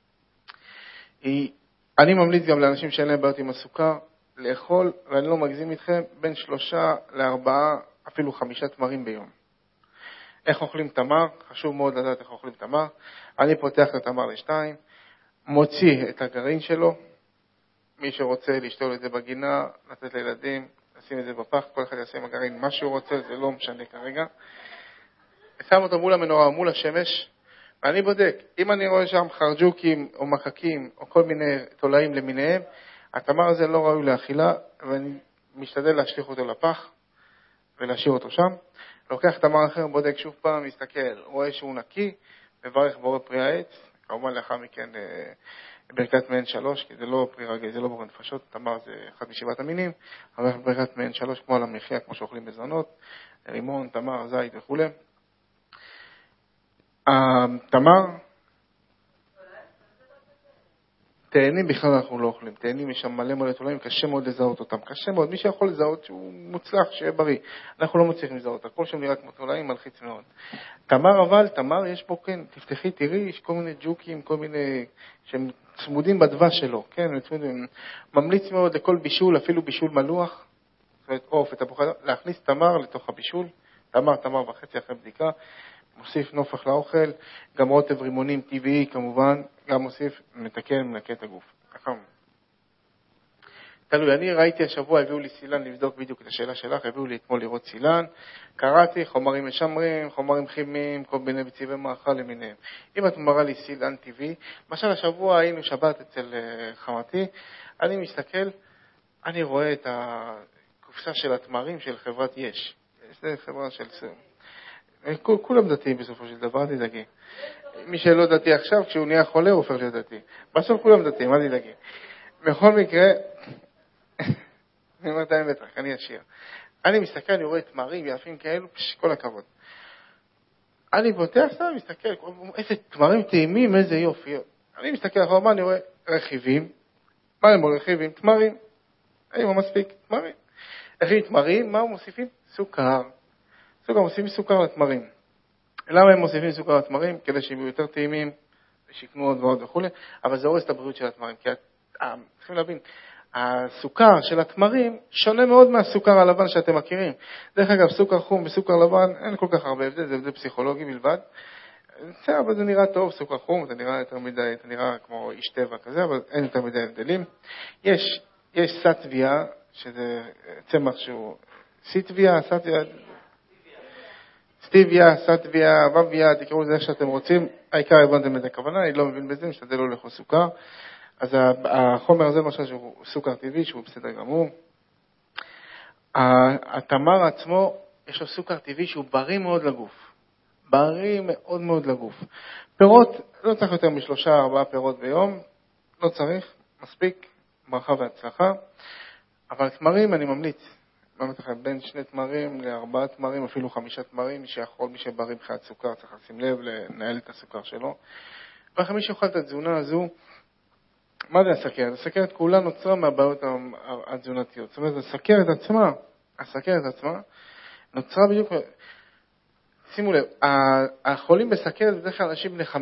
אני ממליץ גם לאנשים שאין להם בעיות עם הסוכר, לאכול, ואני לא מגזים איתכם, בין 3 ל4, אפילו 5 תמרים ביום. איך אוכלים תמר? חשוב מאוד לדעת איך אוכלים תמר. אני פותח את התמר ל2, מוציא את הגרעין שלו, מי שרוצה לשתול את זה בגינה, לתת לילדים, לשים את זה בפח, כל אחד יעשה עם הגרעין מה שהוא רוצה, זה לא משנה כרגע. שם אותו מול המנורה, מול השמש, ואני בודק, אם אני רואה שם חרג'וקים או מחקים או כל מיני תולעים למיניהם, התמר הזה לא ראוי לאכילה, ואני משתדל להשליך אותו לפח ולהשאיר אותו שם. לוקח תמר אחר, בודק שוב פעם, מסתכל, רואה שהוא נקי, מברך בורא פרי העץ, כמובן לאחר מכן ברכת מעין 3, כי זה לא פרי רגל, זה לא בור נפשות, תמר זה אחד משבעת המינים, אבל ברכת מעין 3 כמו על המחיה, כמו שאוכלים בזונות, רימון, תמר, זית וכו'. תמר, תאנים בכלל אנחנו לא אוכלים, תאנים יש שם מלא תולעים, קשה מאוד לזהות אותם, קשה מאוד, מי שיכול לזהות שהוא מוצלח, שיהיה בריא, אנחנו לא מצליחים לזהות, הכל שם נראה כמו תולעים, מלחיץ מאוד. תמר יש פה, כן, תפתחי, תראי, יש כל מיני ג'וקים, כל מיני, שהם צמודים בדבש שלו, כן, ממליץ מאוד לכל בישול, אפילו בישול מלוח, זאת אומרת, עוף, את הפוחד, להכניס תמר לתוך הבישול, תמר וחצי אחרי בדיקה, מוסיף נופח לאוכל, גם רוטב רימונים טבעי כמובן, גם מוסיף, מתקן, מנקה את הגוף. תלוי, אני ראיתי השבוע, הביאו לי סילן לבדוק בדיוק את השאלה שלך, הביאו לי אתמול לראות סילן, קראתי, חומרים משמרים, חומרים כימיים, כל מיני בצבעי מאכל למיניהם. אם את מראה לי סילן טבעי, למשל השבוע היינו שבת אצל חמתי, אני מסתכל, אני רואה את הקופסה של התמרים של חברת יש. זה חברה של סרם. כולם דתיים בסופו של דבר, אל תדאגי. מי שלא דתי עכשיו, כשהוא נהיה חולה, הוא הופך להיות דתי. בסוף כולם דתיים, אל תדאגי. בכל מקרה, אני אומר את האמת, אני אשיר. אני מסתכל, אני רואה תמרים יפים כאלו, כל הכבוד. אני פותח סתם, מסתכל, איזה תמרים טעימים, איזה יופי. אני מסתכל אחר מה, אני רואה רכיבים. מה הם רכיבים? תמרים. אין מה מספיק, תמרים. רכיבים תמרים, מה הם מוסיפים? סוכר. מוסיפים סוכר לתמרים. למה הם מוסיפים סוכר לתמרים? כדי שהם יהיו יותר טעימים, שיקנו עוד ועוד וכו', אבל זה הורס את הבריאות של התמרים. כי צריכים להבין, הסוכר של התמרים שונה מאוד מהסוכר הלבן שאתם מכירים. דרך אגב, סוכר חום וסוכר לבן, אין כל כך הרבה הבדל, זה הבדל פסיכולוגי בלבד. אבל זה נראה טוב, סוכר חום, זה נראה יותר מדי, זה נראה כמו איש טבע כזה, אבל אין יותר מדי הבדלים. יש סטוויה, שזה צמח שהוא סטוויה, סטיביה, סטוויה, בביה, תקראו לזה איך שאתם רוצים. העיקר הבנתם את הכוונה, אני לא מבין בזה, משתדל לא לאכול סוכר. אז החומר הזה למשל שהוא סוכר טבעי, שהוא בסדר גמור. התמר עצמו, יש לו סוכר טבעי שהוא בריא מאוד לגוף. בריא מאוד מאוד לגוף. פירות, לא צריך יותר מ3-4 פירות ביום, לא צריך, מספיק, ברכה והצלחה. אבל תמרים אני ממליץ. בין 2 תמרים ל4 תמרים, אפילו 5 תמרים, מי שיכול, מי שבריא מבחינת סוכר, צריך לשים לב, לנהל את הסוכר שלו. ואחרי מי שאוכל את התזונה הזו, מה זה הסכרת? הסכרת כולה נוצרה מהבעיות התזונתיות. זאת אומרת, הסכרת עצמה, נוצרה בדיוק, שימו לב, החולים בסכרת בדרך כלל אנשים בני 50-60.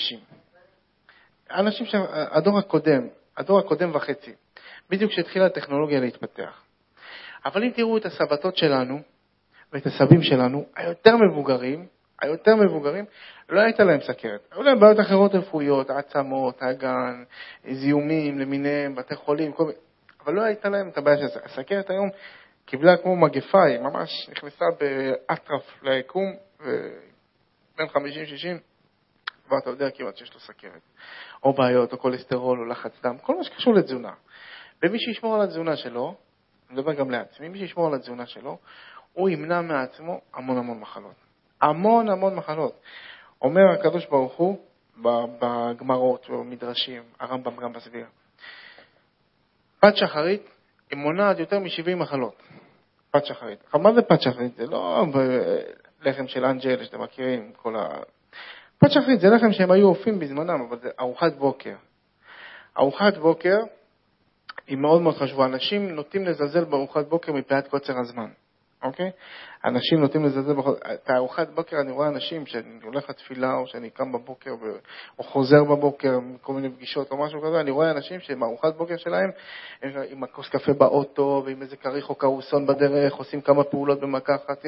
אנשים הדור הקודם וחצי, בדיוק כשהתחילה הטכנולוגיה להתפתח. אבל אם תראו את הסבתות שלנו ואת הסבים שלנו, היותר מבוגרים, לא הייתה להם סכרת. היו להם בעיות אחרות רפואיות, עצמות, הגן, זיהומים למיניהם, בתי חולים, אבל לא הייתה להם את הבעיה של הסכרת. היום קיבלה כמו מגפה, היא ממש נכנסה באטרף ליקום, ובין 50-60, כבר אתה יודע כמעט שיש לו סכרת. או בעיות, או קולסטרול, או לחץ דם, כל מה שקשור לתזונה. ומי שישמור על התזונה שלו, אני מדבר גם לעצמי, מי שישמור על התזונה שלו, הוא ימנע מעצמו המון מחלות. המון מחלות. אומר הקדוש ברוך הוא, בגמרות ובמדרשים, הרמב"ם גם מסביר. פת שחרית היא מונעת יותר מ70 מחלות. פת שחרית. מה זה פת שחרית? זה לא לחם של אנג'ל שאתם מכירים. פת שחרית זה לחם שהם היו אופים בזמנם, אבל זה ארוחת בוקר. ארוחת בוקר היא מאוד חשובה. אנשים נוטים לזלזל בארוחת בוקר מפאת קוצר הזמן. אוקיי? אנשים נוטים לזלזל את הארוחת בוקר, אני רואה אנשים שאני הולך לתפילה או שאני קם בבוקר או חוזר בבוקר מכל מיני פגישות או משהו כזה, אני רואה אנשים שהם ארוחת בוקר שלהם עם הכוס קפה באוטו ועם איזה כריך או קרוסון בדרך, עושים כמה פעולות במכה אחת.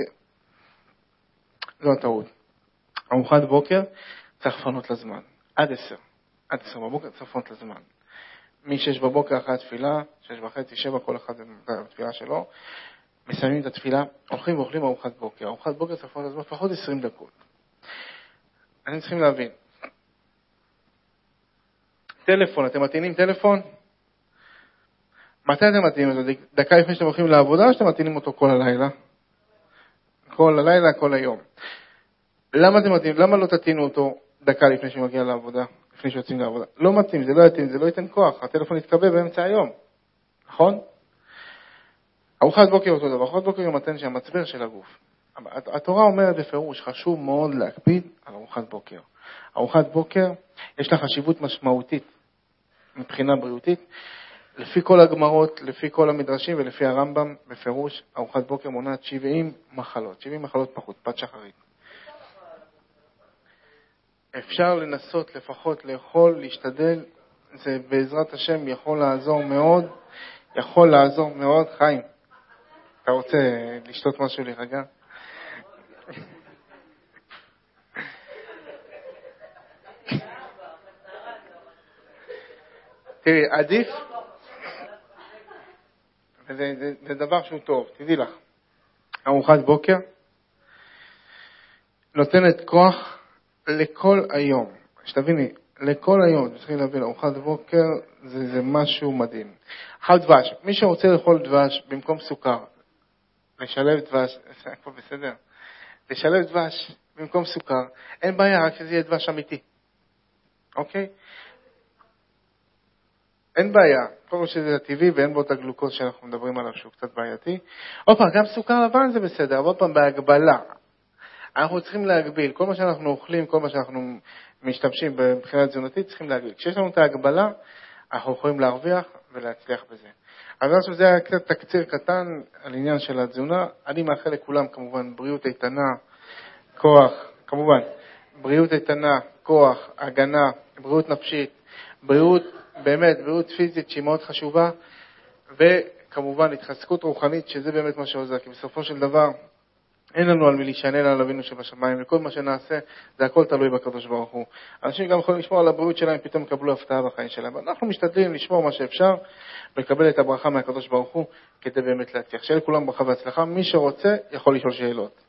זו הטעות. ארוחת בוקר צריך לפנות לזמן. עד 10 בבוקר צריך לפנות לזמן. מ-6 בבוקר אחרי התפילה, 6:30, 7, כל אחד זה התפילה שלו. מסיימים את התפילה, הולכים ואוכלים ארוחת בוקר. ארוחת בוקר צריך לפנות לזמן פחות 20 דקות. אני צריכים להבין. טלפון, אתם מתאינים טלפון? מתי אתם מתאינים אותו? דקה לפני שאתם הולכים לעבודה או שאתם מתאינים אותו כל הלילה? כל הלילה, כל היום. למה אתם מתאינים? למה לא תתאינו אותו דקה לפני שמגיע לעבודה? לפני שיוצאים לעבודה. לא מתאים, זה לא יתאים, זה לא ייתן כוח, הטלפון יתקבל באמצע היום, נכון? ארוחת בוקר אותו דבר, ארוחת בוקר מתן שהמצבר של הגוף. התורה אומרת בפירוש, חשוב מאוד להקפיד על ארוחת בוקר. ארוחת בוקר יש לה חשיבות משמעותית מבחינה בריאותית, לפי כל הגמרות, לפי כל המדרשים ולפי הרמב"ם, בפירוש, ארוחת בוקר מונעת 70 מחלות, 70 מחלות פת שחרית. אפשר לנסות לפחות לאכול, להשתדל, זה בעזרת השם יכול לעזור מאוד. חיים, אתה רוצה לשתות משהו להירגע? תראי, עדיף, זה דבר שהוא טוב, תדעי לך, ארוחת בוקר נותנת כוח לכל היום, שתביני, לכל היום, צריכים להבין, ארוחת בוקר זה משהו מדהים. אכל דבש, מי שרוצה לאכול דבש במקום סוכר, לשלב דבש, הכל בסדר, לשלב דבש במקום סוכר, אין בעיה, רק שזה יהיה דבש אמיתי, אוקיי? אין בעיה, כל שזה הטבעי ואין בו את הגלוקוז שאנחנו מדברים עליו שהוא קצת בעייתי. עוד פעם, גם סוכר לבן זה בסדר, אבל עוד פעם בהגבלה. אנחנו צריכים להגביל, כל מה שאנחנו אוכלים, כל מה שאנחנו משתמשים מבחינה תזונתית, צריכים להגביל. כשיש לנו את ההגבלה, אנחנו יכולים להרוויח ולהצליח בזה. אז עכשיו זה היה קצת תקציר קטן על עניין של התזונה. אני מאחל לכולם כמובן בריאות איתנה, כוח, כמובן, בריאות איתנה, כוח, הגנה, בריאות נפשית, בריאות, באמת, בריאות פיזית שהיא מאוד חשובה, וכמובן התחזקות רוחנית, שזה באמת מה שעוזר, כי בסופו של דבר אין לנו על מי להישען על אבינו שבשמיים, וכל מה שנעשה זה הכל תלוי בקדוש ברוך הוא. אנשים גם יכולים לשמור על הבריאות שלהם, פתאום יקבלו הפתעה בחיים שלהם. אנחנו משתדלים לשמור מה שאפשר ולקבל את הברכה מהקדוש ברוך הוא כדי באמת להצליח. שיהיה לכולם ברכה והצלחה. מי שרוצה יכול לשאול שאלות.